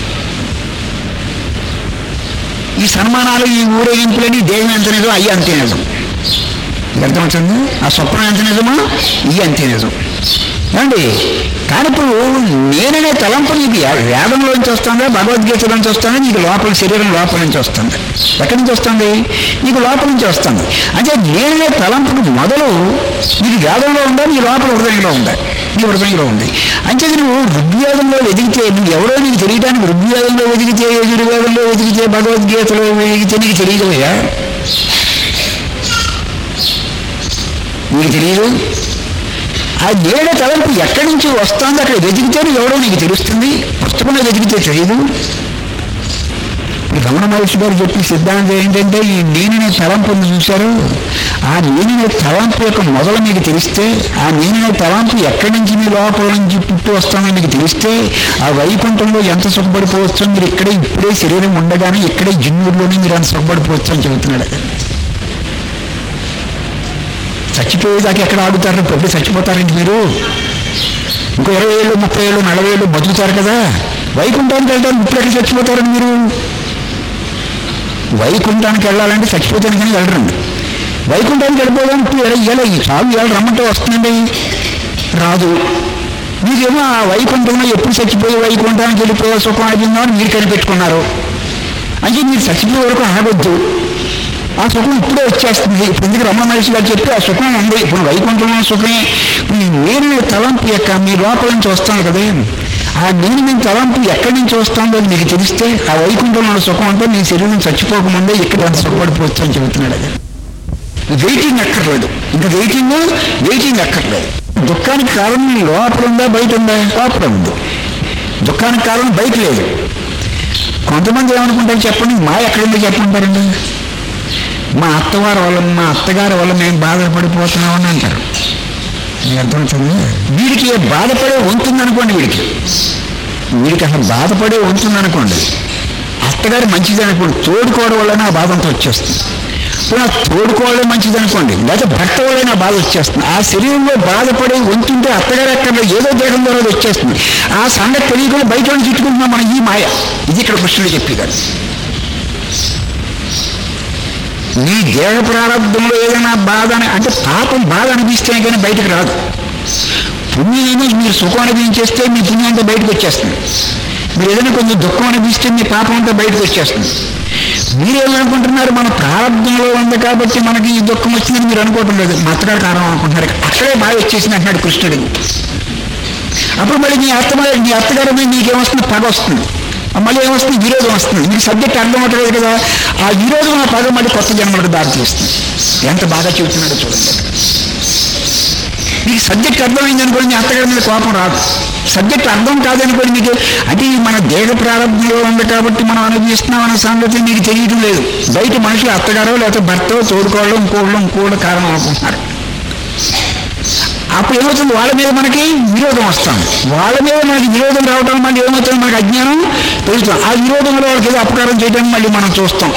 ఈ సన్మానాలు, ఈ ఊరేగింపులని దేవం ఎంత నిజం, అయ్యి అంతే నిజం. అర్థమవుతుంది? ఆ స్వప్నం ఎంత నిజమో ఇవి అంతే నిజం. ఏమండి, కానీ ఇప్పుడు నేననే తలంపు నీకు వేదంలోంచి వస్తుందా, భగవద్గీతలోంచి వస్తుందా, నీకు లోపల శరీరం లోపల నుంచి వస్తుంది? ఎక్కడి నుంచి వస్తుంది? నీకు లోపల నుంచి వస్తుంది. అంటే నేననే తలంపుకు మొదలు నీకు వేదంలో ఉందా, నీ లోపల హృదయంలో ఉందా? నీ హృదయంలో ఉంది. అంటే నువ్వు ఋగ్వేదంలో వెతికితే, నువ్వు ఎవరో నీకు తెలియడానికి ఋగ్వేదంలో వెతికితే, యజుర్వేదంలో వెతికితే, భగవద్గీతలో వెతికితే నీకు తెలియదయ్యా, నీకు తెలియదు. ఆ నేడ తలంపు ఎక్కడి నుంచి వస్తుందో అక్కడ వెతికితే ఎవడో నీకు తెలుస్తుంది. పుస్తకంలో వెతికితే తెలియదు. రమణ మహర్షి గారు చెప్పిన సిద్ధాంతం ఏంటంటే, ఈ నేననే తలంపుని చూశారు, ఆ నేననే తలంపు యొక్క మొదలు మీకు తెలిస్తే, ఆ నేననే తలంపు ఎక్కడి నుంచి మీ లోపల నుంచి పుట్టి వస్తుందో మీకు తెలిస్తే, ఆ వైకుంఠంలో ఎంత సుఖపడిపోవచ్చో మీరు ఇక్కడే ఇప్పుడే శరీరం ఉండగానే ఇక్కడే జిన్నూరులోనే మీరు అంత సుఖపడిపోవచ్చు అని చెబుతున్నాడు. చచ్చిపోయేదాకా ఎక్కడ ఆడుతారు? ఎప్పుడు చచ్చిపోతారండి మీరు? ఇంకో 20 ఏళ్ళు, 30 ఏళ్ళు, 40 ఏళ్ళు బతుకుతారు కదా. వైకుంఠానికి వెళ్ళడానికి ఇప్పుడు ఎక్కడ చచ్చిపోతారండి మీరు? వైకుంఠానికి వెళ్ళాలంటే చచ్చిపోతాను కానీ వెళ్ళరండి. వైకుంఠానికి వెళ్ళిపోవడానికి ఇప్పుడు ఇలా ఈ చావు ఇలా రమ్మంటే వస్తుందండి, రాదు. మీకేమో ఆ వైకుంఠంలో ఎప్పుడు చచ్చిపోయి వైకుంఠానికి వెళ్ళిపోయే సుఖం అయిపోయిందో అని మీరు కనిపెట్టుకున్నారు. అంటే మీరు చచ్చిపోయే వరకు ఆగొద్దు, ఆ సుఖం ఇప్పుడే వచ్చేస్తుంది. ఇప్పుడు ఎందుకు రమణ మహర్షి గారు చెప్పి ఆ సుఖం ఉంది, ఇప్పుడు వైకుంఠంలో సుఖమే. నేను తలంపు యొక్క మీ లోపల నుంచి వస్తాను కదా, ఆ నేను తలంపు ఎక్కడి నుంచి వస్తుందో మీకు తెలిస్తే ఆ వైకుంఠంలో సుఖం అంటే మీ శరీరం చచ్చిపోకముందే ఇక్కడ అంత సుఖపడిపోవచ్చు అని చెబుతున్నాడు. అది వెయిటింగ్ అక్కర్లేదు, ఇంకా వెయిటింగ్ అక్కర్లేదు. దుఃఖానికి కారణం లోపల ఉందా బయట ఉందా? లోపల ఉంది. దుఃఖానికి కారణం బయట లేదు. కొంతమంది ఏమనుకుంటారు చెప్పండి, మా ఎక్కడుందో చెప్పంటారండి. మా అత్తవారి వల్ల మా అత్తగారి వల్ల మేము బాధపడిపోతున్నామని అంటారు. మీకు అర్థమవుతుంది? వీడికి బాధపడే ఉంటుందనుకోండి, వీడికి అసలు బాధపడే ఉంటుందనుకోండి, అత్తగారు మంచిది అనుకోండి, తోడుకోవడం వల్ల ఆ బాధ అంతా వచ్చేస్తుంది. ఇప్పుడు ఆ తోడుకోవడం మంచిది అనుకోండి, లేకపోతే భర్త వల్ల బాధ వచ్చేస్తుంది. ఆ శరీరంలో బాధపడే ఉంటుంటే అత్తగారు ఎక్కడ ఏదో దేహం ద్వారా వచ్చేస్తుంది. ఆ సంగతి తెలియకుండా బయట చుట్టుకుంటున్నాం మనం, ఈ మాయ. ఇది ఇక్కడ కృష్ణుడు చెప్పేవాడు. నీ దేహ ప్రారంభంలో ఏదైనా బాధ అంటే పాపం బాధ అనిపిస్తే కానీ బయటకు రాదు. పుణ్యమేమో మీరు సుఖం అనిపించేస్తే మీ పుణ్యం అంతా బయటకు వచ్చేస్తుంది. మీరు ఏదైనా కొంచెం దుఃఖం అనిపిస్తే మీ పాపం అంతా బయటకు వచ్చేస్తుంది. మీరేమనుకుంటున్నారు, మన ప్రారంభంలో ఉంది కాబట్టి మనకి ఈ దుఃఖం వచ్చిందని మీరు అనుకోవటం లేదు, మా అత్తగారు కారణం అనుకుంటున్నారు. అక్కడే బాధ వచ్చేసింది అంటున్నాడు కృష్ణుడు. అప్పుడు మళ్ళీ మీ అత్తగారి మీద నీకేమొస్తుంది? పగ వస్తుంది. మళ్ళీ ఏమొస్తుంది? విరోధం వస్తుంది. మీకు సబ్జెక్ట్ అర్థం అవుతుంది కదా. ఆ విరోధం ఆ పగ మళ్ళీ కొత్త జన్మలకు దారి తీస్తుంది. ఎంత బాగా చెబుతున్నాడో చూడండి. మీకు సబ్జెక్ట్ అర్థమైంది అనుకోండి, మీ అత్తగారి మీద కోపం రాదు. సబ్జెక్ట్ అర్థం కాదనుకోండి మీకు, అంటే మన దేహ ప్రారంభంలో ఉంది కాబట్టి మనం అనుభవిస్తున్నాం అనే సంగతి మీకు తెలియటం లేదు. బయట మనుషులు అత్తగారో లేకపోతే భర్త తోడుకోవడం ఇంకోళ్ళు కారణం అనుకుంటున్నారు. అప్పుడు ఏమవుతుంది? వాళ్ళ మీద మనకి విరోధం వస్తుంది. వాళ్ళ మీద మనకి విరోధం రావడం మళ్ళీ ఏమవుతుంది? మనకి అజ్ఞానం పెరుగుతుంది. ఆ విరోధంలో వాళ్ళకి ఏదో అపకారం చేయడానికి మళ్ళీ మనం చూస్తాం.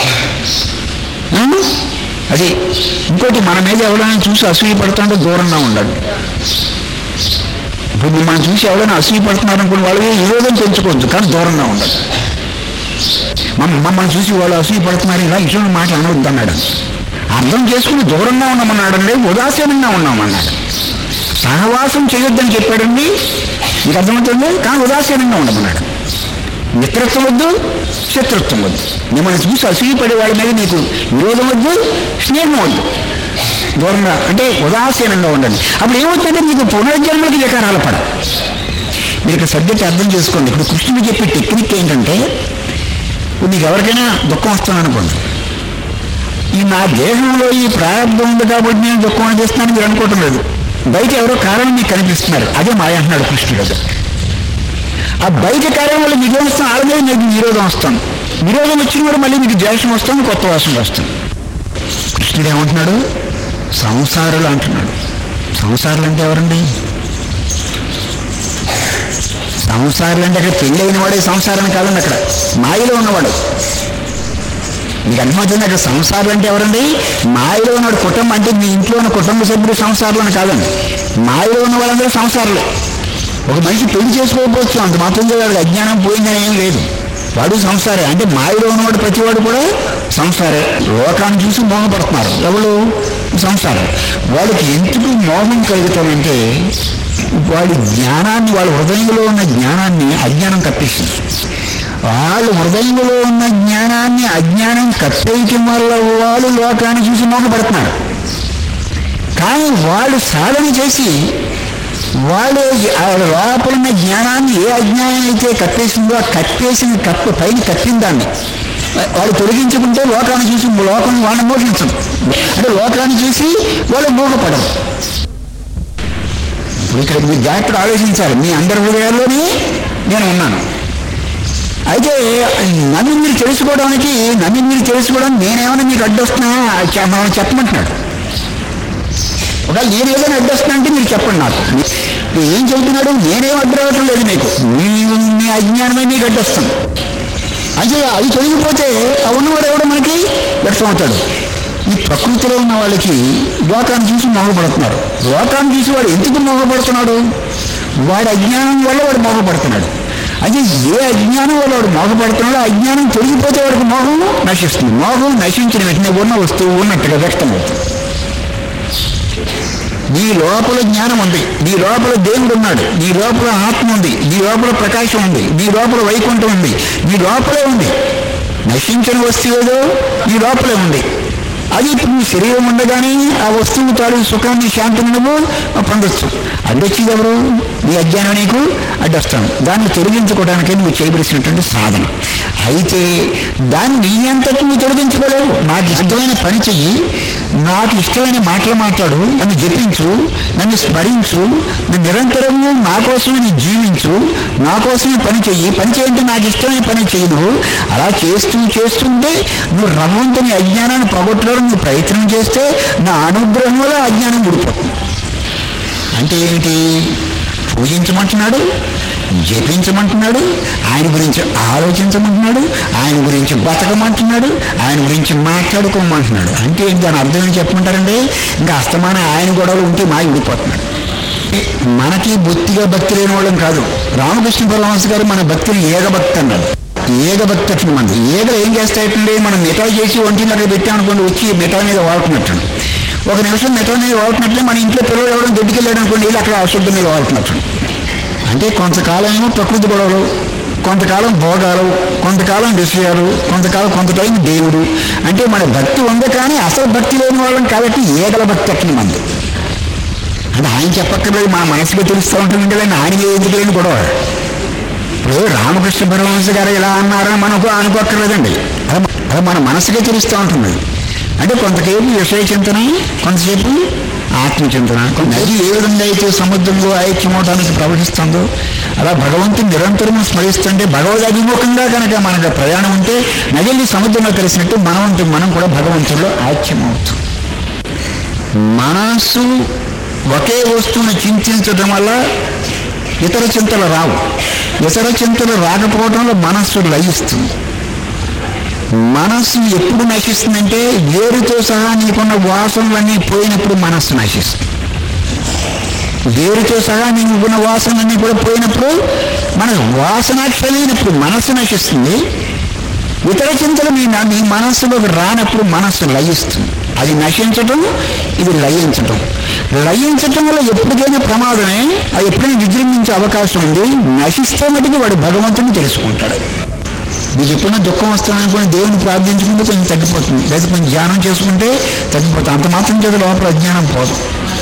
అది ఇంకోటి, మన మీద ఎవరైనా చూసి అసూయ పడుతుంటే దూరంగా ఉండాలి. ఇప్పుడు మనం చూసి ఎవరైనా అసూయ పడుతున్నారు అనుకున్న వాళ్ళ మీద విరోధం పెంచుకోవచ్చు, కానీ దూరంగా ఉండాలి. మమ్మల్ని చూసి వాళ్ళు అసూయ పడుతున్నారు ఇలా ఇటువంటి మాట అనవద్దు అన్నాడు. అర్థం చేసుకుని దూరంగా ఉన్నామన్నాడండి, ఉదాసీనంగా ఉన్నామన్నాడు. సహవాసం చేయొద్దని చెప్పాడండి, మీకు అర్థమవుతుంది, కానీ ఉదాసీనంగా ఉండమన్నాడు. మిత్రత్వం వద్దు, శత్రుత్వం వద్దు. మిమ్మల్ని చూసి అసూయపడే వాళ్ళ మీద నీకు విరోధం వద్దు, స్నేహం వద్దు, దూరంగా అంటే ఉదాసీనంగా ఉండండి. అప్పుడు ఏమవుతుందంటే మీకు పునర్జన్మకి వికారాలు పడ. మీరు సబ్జెక్ట్ అర్థం చేసుకోండి. ఇప్పుడు కృష్ణుడు చెప్పే టెక్నిక్ ఏంటంటే, మీకు ఎవరికైనా దుఃఖం వస్తుంది అనుకోండి, ఈ నా దేహంలో ఈ ప్రారంభం ఉంది కాబట్టి నేను దుఃఖం అనిపిస్తున్నాను మీరు అనుకోవటం లేదు. బయట ఎవరో కారణం మీకు కనిపిస్తున్నారు, అదే మాయ అంటున్నాడు కృష్ణుడు. అది ఆ బయట కార్యం వల్ల మీకు ఏమొస్తుంది? వాళ్ళ మీద మీకు విరోధం వస్తుంది. విరోధం వచ్చిన కూడా మళ్ళీ మీకు ద్వేషం వస్తుంది, కొత్త వాసన వస్తుంది. కృష్ణుడు ఏమంటున్నాడు? సంసారులు అంటున్నాడు. సంసారులు అంటే ఎవరండి? సంసారులు అంటే అక్కడ పెళ్ళి అయిన వాడే సంసారం కాదండి, అక్కడ మాయలో ఉన్నవాడు. మీకు అర్థమవుతుంది? అక్కడ సంసారులు అంటే ఎవరండి? మాయలో ఉన్నాడు. కుటుంబం అంటే మీ ఇంట్లో ఉన్న కుటుంబ సభ్యులు సంసారులు అని కాదండి, మాయలో ఉన్న వాళ్ళందరూ సంసారులే. ఒక మనిషి పెళ్లి చేసుకోకపోవచ్చు, అంత మాత్రం వాడికి అజ్ఞానం పోయిందని ఏం లేదు, వాడు సంసారే. అంటే మాయలో ఉన్నవాడు ప్రతివాడు కూడా సంసారే. లోకాన్ని చూసి మోహపడుతున్నారు ఎవరు? సంసారం. వాళ్ళకి ఎందుకు మోహం కలుగుతామంటే వాడి జ్ఞానాన్ని, వాళ్ళ హృదయంలో ఉన్న జ్ఞానాన్ని అజ్ఞానం కప్పిస్తుంది. వాళ్ళ హృదయంలో ఉన్న జ్ఞానాన్ని అజ్ఞానం కప్పేయటం వల్ల వాళ్ళు లోకాన్ని చూసి మోహపడుతున్నారు. కానీ వాళ్ళు సాధన చేసి వాళ్ళు లోపల ఉన్న జ్ఞానాన్ని ఏ అజ్ఞానం అయితే కప్పేసిందో ఆ కప్పేసిన పైన కప్పిన దాన్ని వాళ్ళు తొలగించుకుంటే లోకాన్ని చూసి లోకం వాళ్ళని మోహించదు. అంటే లోకాన్ని చూసి వాళ్ళు మోహపడరు. ఇప్పుడు ఇక్కడ మీరు జాగ్రత్తగా ఆలోచించాలి. మీ అందరి హృదయాల్లోనే నేను ఉన్నాను. అయితే నన్ను మీరు తెలుసుకోవడానికి నేనేమైనా మీకు అడ్డొస్తున్నా మనం చెప్పమంటున్నాడు. ఒకవేళ నేను ఏదైనా అడ్డొస్తున్నా అంటే మీరు చెప్పండి నాకు. ఏం చెబుతున్నాడు? నేనేం అడ్డరావటం లేదు మీకు, మీ అజ్ఞానమే మీకు అడ్డొస్తాను. అయితే అది తొలగిపోతే ఆ ఉన్నవాడు ఎవడో మనకి వ్యక్తమవుతాడు. ఈ ప్రకృతిలో ఉన్న వాళ్ళకి లోకాన్ని చూసి మోహపడుతున్నారు. లోకాన్ని చూసి వాడు ఎందుకు మోహపడుతున్నాడు? వాడి అజ్ఞానం వల్ల వాడు మోహపడుతున్నాడు. ఆ అది ఏ అజ్ఞానం వల్ల వాడు మోహపడుతున్నాడో అజ్ఞానం తొలగిపోతే వాడికి మోహం నశిస్తుంది. మోహం నశించిన వెంటనే ఉన్న వస్తువు ఉన్నట్టుగా వ్యక్తమవుతుంది. నీ లోపల జ్ఞానం ఉంది, నీ లోపల దేవుడు ఉన్నాడు, నీ లోపల ఆత్మ ఉంది, నీ లోపల ప్రకాశం ఉంది, నీ లోపల వైకుంఠం ఉంది, నీ లోపలే ఉంది. నశించిన వస్తువు ఏదో నీ లోపలే ఉంది. అది ఇప్పుడు నీ శరీరం ఉండగానే ఆ వస్తువు తాలూకు సుఖాన్ని శాంతిని నువ్వు పొందొచ్చు. అడ్డొచ్చేది ఎవరు? నీ అజ్ఞానం నీకు అడ్డొస్తాను. దాన్ని తొలగించుకోవడానికే నువ్వు చేయవలసినటువంటి సాధన. అయితే దాన్ని నీ అంతటి నువ్వు తొలగించుకోలేవు. నాకు ఇష్టమైన పని చెయ్యి, నాకు ఇష్టమైన మాటలు మాట్లాడు, నన్ను జపించు, నన్ను స్మరించు, నన్ను నిరంతరము నా కోసమే జీవించు, నా కోసమే పని చెయ్యి. పని చేయంటే నాకు ఇష్టమైన పని చెయ్యి. నువ్వు అలా చేస్తుంటే నువ్వు రవ్వంతని అజ్ఞానాన్ని పోగొట్టడం నువ్వు ప్రయత్నం చేస్తే నా అనుగ్రహం వల్ల అజ్ఞానం గుడిపోతుంది. అంటే ఏమిటి? పూజించమంటున్నాడు, జపించమంటున్నాడు, ఆయన గురించి ఆలోచించమంటున్నాడు, ఆయన గురించి బతకమంటున్నాడు, ఆయన గురించి మాట్లాడుకోమంటున్నాడు. అంటే దాని అర్థం ఏం చెప్పమంటారండి? ఇంకా అస్తమాన ఆయన గొడవలు ఉంటే మా విడిపోతున్నాడు. మనకి బొత్తిగా భక్తి లేని వాళ్ళం కాదు. రామకృష్ణ పరమహంస గారు మన భక్తిని ఏగభక్తి అన్నాడు. ఏగభక్తి అట్లా మంది ఏగలు ఏం చేస్తాయంటే మనం మిఠాయి చేసి ఒంటిన్నర పెట్టామనుకోండి, వచ్చి మిఠాయి మీద వాడుతున్నట్టు. ఒక నిమిషం మిఠాయి మీద వాడుతున్నట్లే మన ఇంట్లో పిల్లలు ఎవడం దొడ్డికెళ్ళాడు అనుకోండి, వీళ్ళు అక్కడ అశుద్ధి మీద వాడుతున్నట్టు. అంటే కొంతకాలం ఏమో ప్రకృతి గొడవలు, కొంతకాలం భోగాలు, కొంతకాలం విషయాలు, కొంత టైం దేవుడు. అంటే మన భక్తి ఉంది కానీ అసలు భక్తి లేని వాళ్ళం కాబట్టి ఏగల భక్తి అట్లా మంది. అంటే ఆయన చెప్పక్కర్లేదు, మన మనసులో తెలుస్తూ ఉంటుంది కదా, ఆయన ఎందుకు లేని గొడవ. ఇప్పుడు రామకృష్ణ పరమహంస గారు ఇలా అన్నారని మనకు అనుకోక్కర్లేదండి, అది మన మనసుకే తెలుస్తూ ఉంటుంది. అంటే కొంతసేపు విషయ చింతన, కొంతసేపు ఆత్మచింతన. నది ఏ విధంగా అయితే సముద్రంలో ఐక్యమవటానికి ప్రవహిస్తుందో అలా భగవంతుని నిరంతరం స్మరిస్తుంటే భగవద్ అభిముఖంగా కనుక మనకు ప్రయాణం ఉంటే నదిని సముద్రంలో కలిసినట్టు మనం కూడా భగవంతుల్లో ఐక్యమవుతాం. మనస్సు ఒకే వస్తువును చింతించడం వల్ల ఇతర చింతలు రావు. ఇతర చింతలు రాకపోవడంలో మనస్సు లయిస్తుంది. మనస్సు ఎప్పుడు నశిస్తుందంటే వేరుతో సహా నీకున్న వాసనలన్నీ పోయినప్పుడు మనస్సు నశిస్తుంది. వేరుతో సహా నీకున్న వాసనలన్నీ కూడా పోయినప్పుడు మన వాసనాక్షమైనప్పుడు మనస్సు నశిస్తుంది. ఇతర చింతలు నీ మనస్సులోకి రానప్పుడు మనస్సు లయిస్తుంది. అది నశించటం, ఇది లయించటం. లయించటం వల్ల ఎప్పటికైనా ప్రమాదమే. అది ఎప్పుడైనా విజృంభించే అవకాశం ఉంది. నశిస్తే మటుకు వాడు భగవంతుని తెలుసుకుంటాడు. మీకు ఎప్పుడైనా దుఃఖం వస్తుందనుకుని దేవుని ప్రార్థించుకుంటే కొంచెం తగ్గిపోతుంది, లేదా కొంచెం ధ్యానం చేసుకుంటే తగ్గిపోతుంది. అంత మాత్రం చేత లోపల అజ్ఞానం పోదు.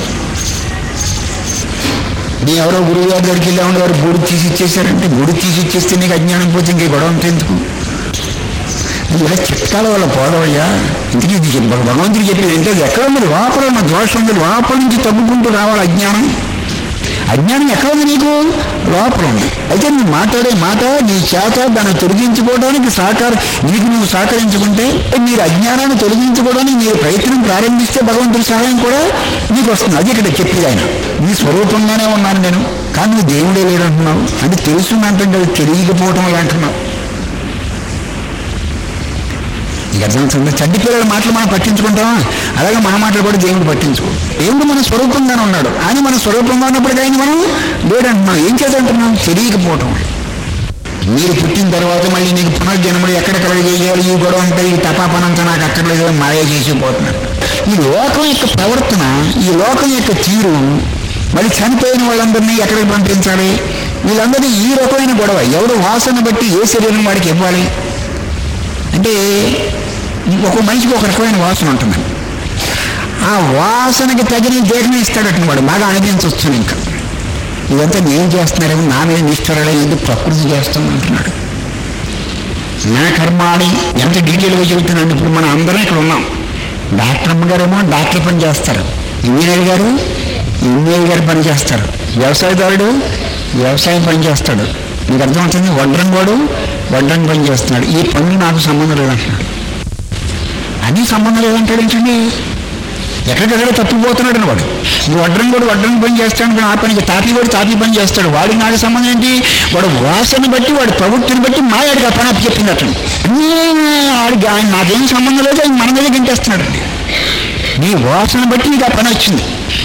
నీ ఎవరో గురువు గారి దగ్గరికి వెళ్ళామంటే వారు గుడి తీసి ఇచ్చేసారంటే, గుడి తీసి ఇచ్చేస్తే నీకు అజ్ఞానం పోతే ఇంకే గొడవ ఉంటే ఎందుకు? ఇలా చిట్కాల వల్ల పోదవయ్యా. ఇంటికి భగవంతుడికి చెప్పేది ఏంటో ఎక్కడ ఉంది? లోపల ఉన్న దోషం ఉంది, లోపల నుంచి తగ్గుకుంటూ రావాలి అజ్ఞానం. అజ్ఞానం ఎక్కడ ఉంది? నీకు లోపల ఉంది. అయితే నువ్వు మాట్లాడే మాట నీ చేత దాన్ని తొలగించుకోవడానికి నీకు నువ్వు సహకరించుకుంటే, మీరు అజ్ఞానాన్ని తొలగించుకోవడానికి మీరు ప్రయత్నం ప్రారంభిస్తే భగవంతుడి సహాయం కూడా నీకు వస్తుంది. అది ఇక్కడ చెప్పేది ఆయన. నీ స్వరూపంగానే ఉన్నాను నేను, కానీ నువ్వు దేవుడే లేదంటున్నావు. అంటే తెలుసున్నంటే తెలియకపోవటం అలా అంటున్నావు. ఇక అర్థమవుతుంది. చడ్డి పిల్లల మాటలు మనం పట్టించుకుంటామా? అలాగే మన మాటలు కూడా దేవుడు పట్టించుకో. దేవుడు మన స్వరూపంగానే ఉన్నాడు. ఆయన మన స్వరూపంగా ఉన్నప్పటికీ ఆయన మనం లేడంటున్నాం. ఏం చేద్దంటున్నాం? తెలియకపోవటం. మీరు పుట్టిన తర్వాత మళ్ళీ నీకు పునర్జన్మలు ఎక్కడ కలిగేయాలి, ఈ గొడవ అంటే ఈ తపాపనంతా నాకు అక్కర్లేదు మాయ చేసిపోతున్నారు. ఈ లోకం యొక్క ప్రవర్తన, ఈ లోకం యొక్క తీరు, మళ్ళీ చనిపోయిన వాళ్ళందరినీ ఎక్కడికి పంపించాలి? వీళ్ళందరినీ ఈ రకమైన గొడవ. ఎవడు వాసన బట్టి ఏ శరీరం వాడికి ఇవ్వాలి అంటే, ఒక మనిషికి ఒక రకమైన వాసన ఉంటుంది. ఆ వాసనకి తగిన దేహం ఇస్తాడట వాడు, బాగా అనిపించవచ్చు. ఇంకా ఇదంతా నేను చేస్తున్నారేమో, నా మీద నిష్ఠరడే, ఎందుకు ప్రకృతి చేస్తుంది అంటున్నాడు. నా కర్మాని ఎంత డీటెయిల్గా చెబుతున్నాను. ఇప్పుడు మనం అందరం ఇక్కడ ఉన్నాం. డాక్టర్ అమ్మగారేమో డాక్టర్ పని చేస్తారు, ఇంజనీర్ గారు పని చేస్తారు, వ్యవసాయదారుడు వ్యవసాయం పని చేస్తాడు. మీకు అర్థమవుతుంది. వడ్రంగి పని చేస్తున్నాడు. ఈ పనులు నాకు సంబంధం లేదంటున్నాడు. అన్నీ సంబంధం లేదంటాడు. ఏంటండి ఎక్కడికెక్కడ తప్పిపోతున్నాడు వాడు. వడ్రంగి పని చేస్తాడు, ఆ పనికి తాపీ పని చేస్తాడు. వాడికి నాకు సంబంధం ఏంటి? వాడు వాసన బట్టి, వాడి ప్రవృత్తిని బట్టి మాయాడికి ఆ పని చెప్పింది అతను. వాడికి ఆయన నాకేం సంబంధం లేదు, ఆయన మన మీద గంటేస్తున్నాడు అండి. నీ వాసన బట్టి నీకు ఆ పని వచ్చింది.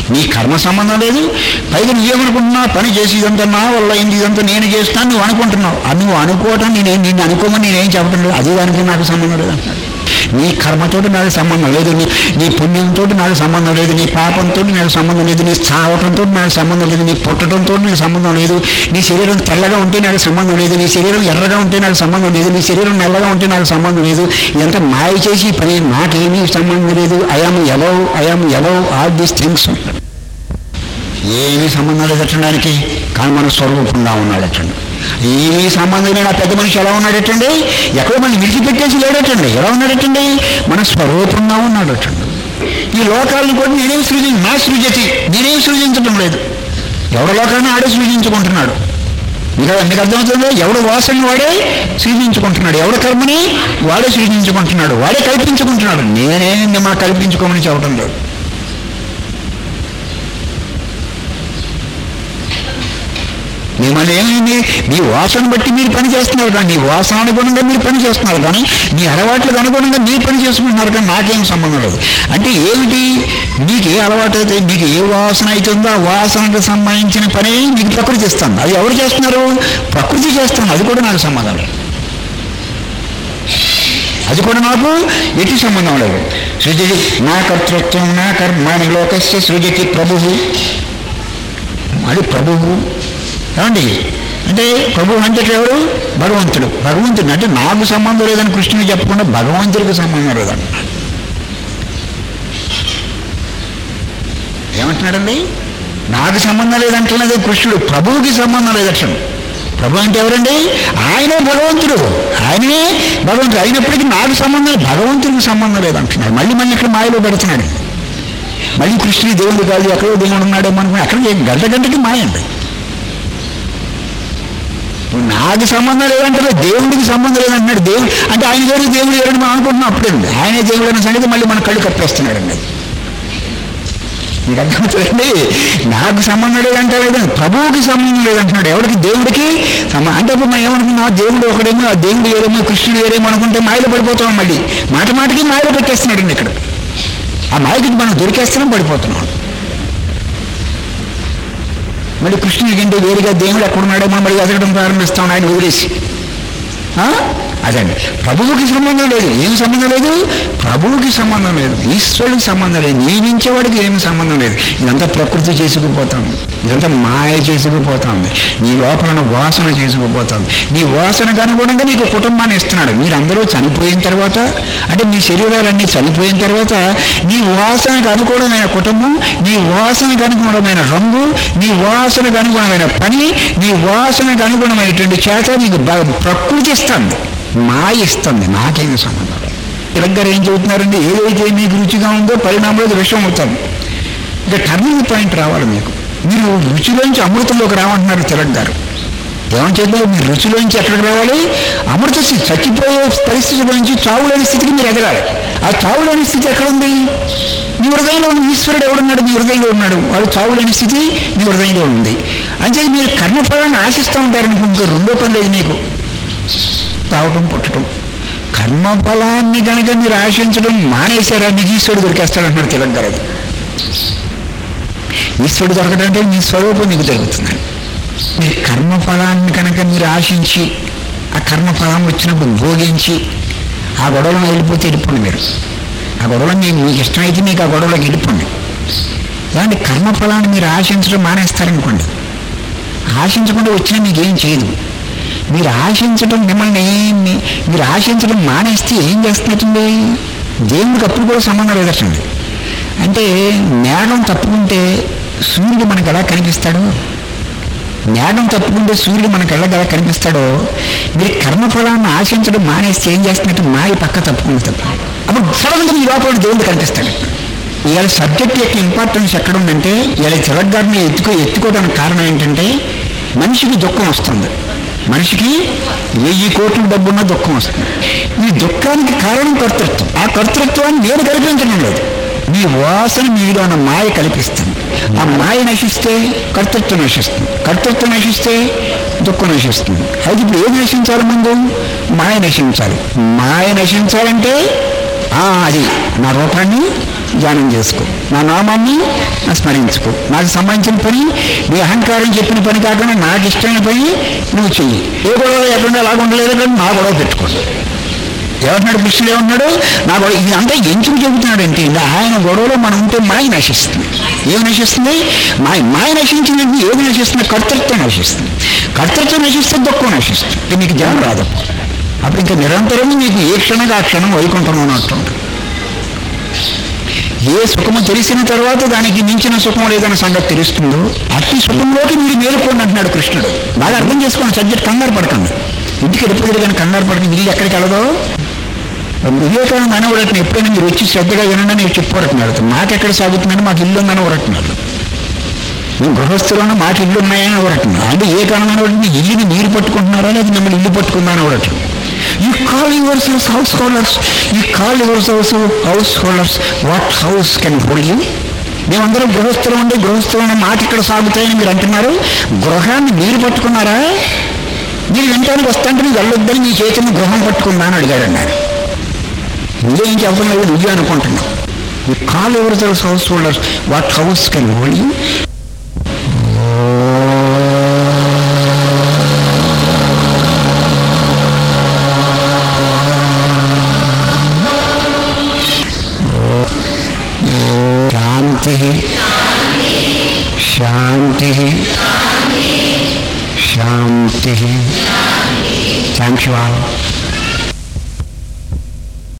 నీ కర్మ సంబంధం లేదు. పైగా నువ్వేమనుకుంటున్నావు, పని చేసి ఇదంతా నా వల్ల అయింది, ఇదంతా నేను చేస్తాను నువ్వు అనుకుంటున్నావు. నువ్వు అనుకోవటం నిన్ను అనుకోమని నేనేం చెప్పడం లేదు. అది దానికి నాకు సంబంధం లేదు అంటున్నాడు. నీ కర్మతోటి నాకు సంబంధం లేదు, నీ పుణ్యంతో నాకు సంబంధం లేదు, నీ పాపంతో నాకు సంబంధం లేదు, నీ చావటంతో నాకు సంబంధం లేదు, నీ పుట్టడంతో నాకు సంబంధం లేదు, నీ శరీరం తెల్లగా ఉంటే నాకు సంబంధం లేదు, నీ శరీరం ఎర్రగా ఉంటే నాకు సంబంధం లేదు, నీ శరీరం నల్లగా ఉంటే నాకు సంబంధం లేదు. ఇదంతా మాయ చేసి పని, నాకేమీ సంబంధం లేదు. I am above all these things. ఏమీ సంబంధం లేదు అట్టడానికి, కానీ మన స్వరూపంగా ఉన్నాడు అట్టండి. ఏమీ సంబంధం లేని ఆ పెద్ద మనిషి ఎలా ఉన్నాడటండి, ఎక్కడో మనం విడిచిపెట్టేసి లేడటండి. ఎలా ఉన్నాడటండి, మన స్వరూపంగా ఉన్నాడటండి. ఈ లోకాలను కూడా నా సృజతి, నేనేం సృజించడం లేదు. ఎవడ లోకాన్ని ఆడే సృజించుకుంటున్నాడు. మీకు అర్థమవుతుందో, ఎవడు వాసన వాడే సృజించుకుంటున్నాడు, ఎవడ కర్మని వాడే సృజించుకుంటున్నాడు, వాడే కల్పించుకుంటున్నాడు. నేనేం మా కల్పించుకోమని చెప్పడం లేదు. మిమ్మల్ని ఏమైంది, మీ వాసన బట్టి మీరు పని చేస్తున్నారు కానీ, నీ వాసన అనుగుణంగా మీరు పని చేస్తున్నారు కానీ, నీ అలవాట్లకు అనుగుణంగా మీరు పని చేసుకుంటున్నారు కానీ నాకేం సంబంధం లేదు. అంటే ఏమిటి, మీకు ఏ అలవాటు అయితే, మీకు ఏ వాసన అవుతుందో ఆ వాసనకు సంబంధించిన పని మీకు ప్రకృతి ఇస్తుంది. అది ఎవరు చేస్తున్నారు, ప్రకృతి చేస్తుంది. అది కూడా నాకు సంబంధం లేదు, అది కూడా నాకు ఎట్టి సంబంధం లేదు. సృజతి నా కర్తృత్వం నా కర్మాణి లోకస్య సృజతి ప్రభువు. అది ప్రభువు ఏమండి, అంటే ప్రభువు అంటే ఎవరు, భగవంతుడు. భగవంతుడు అంటే నాకు సంబంధం లేదని కృష్ణుడు చెప్పకుండా భగవంతుడికి సంబంధం లేదండి. ఏమంటున్నాడండి, నాకు సంబంధం లేదంటున్నది కృష్ణుడు, ప్రభువుకి సంబంధం లేదట. ప్రభు అంటే ఎవరండి, ఆయనే భగవంతుడు, ఆయనే భగవంతుడు అయినప్పటికీ నాకు సంబంధం, భగవంతుడికి సంబంధం లేదంటున్నాడు. మళ్ళీ ఇక్కడ మాయలో పెడుతున్నాడు. మళ్ళీ కృష్ణుడి దేవుడు కాదు, ఎక్కడో దేవుడు ఉన్నాడేమో అనుకుని అక్కడ గంటకి మాయ అండి. నాకు సంబంధం లేదంటే దేవుడికి సంబంధం లేదంటున్నాడు. దేవుడు అంటే ఆయన వేరు దేవుడు ఎవరని మనం అనుకుంటున్నాం. అప్పుడండి ఆయనే దేవుడు అనే సంగతి మళ్ళీ మన కళ్ళు కప్పేస్తున్నాడండి. మీకు అర్థమవుతుందండి, నాకు సంబంధం లేదంటే లేదండి, ప్రభువుకి సంబంధం లేదంటున్నాడు. ఎవరికి, దేవుడికి అంటే అప్పుడు మనం ఏమనుకున్నాం, దేవుడు ఒకడేమో, ఆ దేవుడు వేరేమో, కృష్ణుడు వేరేమో అనుకుంటే మాయలో పడిపోతాం. మళ్ళీ మాటికి మాయలో పెట్టేస్తున్నాడండి. ఇక్కడ ఆ మాయకి మనం దొరికేస్తున్నాం, పడిపోతున్నాం. మళ్ళీ కృష్ణుడి కంటే వేరుగా దేవుడు ఎక్కడున్నాడేమో మళ్ళీ ఎదగడం ప్రారంభిస్తాం ఆయన వదిలేసి. అదండి, ప్రభువుకి సంబంధం లేదు. ఏం సంబంధం లేదు, ప్రభువుకి సంబంధం లేదు, ఈశ్వరుడికి సంబంధం లేదు, నియమించేవాడికి ఏమి సంబంధం లేదు. ఇదంతా ప్రకృతి చేసుకుపోతుంది, ఇదంతా మాయ చేసుకుపోతుంది, నీ లోపల వాసన చేసుకుపోతుంది. నీ వాసనకు అనుగుణంగా నీకు కుటుంబాన్ని ఇస్తున్నాడు. మీరందరూ చనిపోయిన తర్వాత, అంటే మీ శరీరాలన్నీ చనిపోయిన తర్వాత నీ వాసనకు అనుకూలమైన కుటుంబం, నీ వాసనకు అనుగుణమైన రంగు, నీ వాసనకు అనుగుణమైన పని, నీ వాసనకు అనుగుణమైనటువంటి చేత నీకు ప్రకృతి ఇస్తుంది, మాయ ఇస్తుంది. నాకేమి సంబంధం. తిలక్ గారు ఏం చెబుతున్నారండి, ఏదైతే మీకు రుచిగా ఉందో పరిణామంలో విషయం అవుతుంది. ఇంకా టర్నింగ్ పాయింట్ రావాలి మీకు. మీరు రుచిలోంచి అమృతంలోకి రావంటున్నారు తిలక్ గారు. ఏమని చెప్పారు, మీరు రుచిలోంచి ఎక్కడికి రావాలి, అమృత స్థితి, చచ్చిపోయే పరిస్థితిలోంచి చావులేని స్థితికి మీరు ఎదగాలి. ఆ చావులేని స్థితి ఎక్కడుంది, మీ హృదయంలో ఉన్న ఈశ్వరుడు ఎవడున్నాడు, మీ హృదయంలో ఉన్నాడు. వాడు చావులేని స్థితి మీ హృదయంలో ఉంది. అంటే మీరు కర్మఫలాన్ని ఆశిస్తూ ఉంటారనుకో, ఇంకా రెండో పని లేదు మీకు, తావటం పుట్టడం. కర్మఫలాన్ని కనుక మీరు ఆశించడం మానేశారా, మీకు ఈశ్వరుడు దొరికేస్తాడంటున్నాడు తిలక్ గారు. ఈశ్వరుడు దొరకడం అంటే మీ స్వరూపం మీకు దొరుకుతున్నాడు. మీరు కర్మఫలాన్ని కనుక మీరు ఆశించి, ఆ కర్మఫలం వచ్చినప్పుడు భోగించి ఆ గొడవలను వెళ్ళిపోండి. మీరు ఆ గొడవలో మీకు ఇష్టమైతే మీకు ఆ గొడవలోకి వెళ్ళిపోండి. అలాంటి కర్మఫలాన్ని మీరు ఆశించడం మానేస్తారనుకోండి, ఆశించకుండా వచ్చినా మీకేం చేయదు. మీరు ఆశించడం, మీరు ఆశించడం మానేస్తే ఏం చేస్తున్నట్టుంది, దేవుడికి అప్పుడు కూడా సంబంధం లేదటండి. అంటే మేఘం తప్పుకుంటే సూర్యుడు మనకు ఎలా కనిపిస్తాడు, మేఘం తప్పుకుంటే సూర్యుడు మనకు ఎలా కనిపిస్తాడో, మీరు కర్మఫలాన్ని ఆశించడం మానేస్తే ఏం చేస్తున్నట్టు మాయ పక్క తప్పుకుంటుంది. అప్పుడు సడన్గా మీ లోపల దేవుడు కనిపిస్తాడు. ఇవాళ సబ్జెక్ట్ యొక్క ఇంపార్టెన్స్ ఎక్కడుందంటే, ఇవాళ తిలక్ గారిని ఎత్తుకోవడానికి కారణం ఏంటంటే, మనిషికి దుఃఖం వస్తుంది. మనిషికి 1000 కోట్ల డబ్బున్న దుఃఖం వస్తుంది. ఈ దుఃఖానికి కారణం కర్తృత్వం. ఆ కర్తృత్వాన్ని నేను కల్పించడం లేదు, మీ వాసన మీద ఉన్న మాయ కల్పిస్తుంది. ఆ మాయ నశిస్తే కర్తృత్వం నశిస్తుంది, కర్తృత్వం నశిస్తే దుఃఖం నశిస్తుంది. అయితే ఇప్పుడు ఏది నశించాలి, ముందు మాయ నశించాలి. మాయ నశించాలంటే అది నా రూపాన్ని ధ్యానం చేసుకో, నా నామాన్ని స్మరించుకో, నాకు సంబంధించిన పని నీ అహంకారం చెప్పిన పని కాకుండా నాకు ఇష్టమైన పని నువ్వు చెయ్యి. ఏ గొడవ లేకుండా అలాగ ఉండలేదు కానీ నా గొడవ పెట్టుకోండి. ఏమంటున్నాడు కృష్ణుడు? ఏమన్నాడు? నా గొడవ ఇదంతా ఎందుకు చెబుతున్నాడంటే ఆయన గొడవలో మనం ఉంటే మాయ నశిస్తుంది. ఏమి నశిస్తుంది? మాయ నశించిందంటే ఏది నశిస్తుంది? కర్తృత్వం నశిస్తుంది. కర్తృత్వం నశిస్తే దుఃఖం నశిస్తుంది. నీకు జనం రాదు. అప్పుడు ఇంకా నిరంతరం నీకు ఏ క్షణంగా ఆ క్షణం వైకుంఠం అన్నట్టు. ఏ సుఖము తెలిసిన తర్వాత దానికి మించిన సుఖం లేదన్న సంగతి తెలుస్తుందో అట్టి సుఖంలోకి మీరు మేలుకోండి అంటున్నాడు కృష్ణుడు. బాగా అర్థం చేసుకోండి సబ్జెక్ట్. కంగారు పడకండి. ఇంటికి వెళ్ళిపోయాడు కానీ కంగారు పడకండి. ఇల్లు ఎక్కడికి వెళ్ళదో వివేకానంద అనవడటం ఎప్పుడైనా మీరు వచ్చి శ్రద్ధగా వినండి నేను చెప్పుకోరట్నాడు. నాకెక్కడ సాగుతుందని మాకు ఇల్లు ఉందని ఊరట్నాడు. మేము గృహస్థులను మాకు ఇల్లు ఉన్నాయని ఊరట్నాడు. అంటే ఏ కారణం అనవడంటే ఇల్లుని మీరు పట్టుకుంటున్నారా లేదా మిమ్మల్ని ఇల్లు పట్టుకుందా అని ఊరటం. You call yourselves householders. You call yourselves householders. What house can hold you? మేమందరం గృహస్థులు ఉండి గృహస్థులు మాట ఇక్కడ సాగుతాయని మీరు అంటున్నారు. గృహాన్ని మీరు పట్టుకున్నారా? మీరు వింటానికి వస్తాంటే మీరు వెళ్ళొద్దని మీ చేతిని గృహం పట్టుకుందా అని అడిగాడు అన్నారు. నువ్వేం చెప్పడం లేదు, నువ్వే అనుకుంటున్నావు. You call yourselves householders. What house can hold you? శాంతి శాంతి. Thank you all.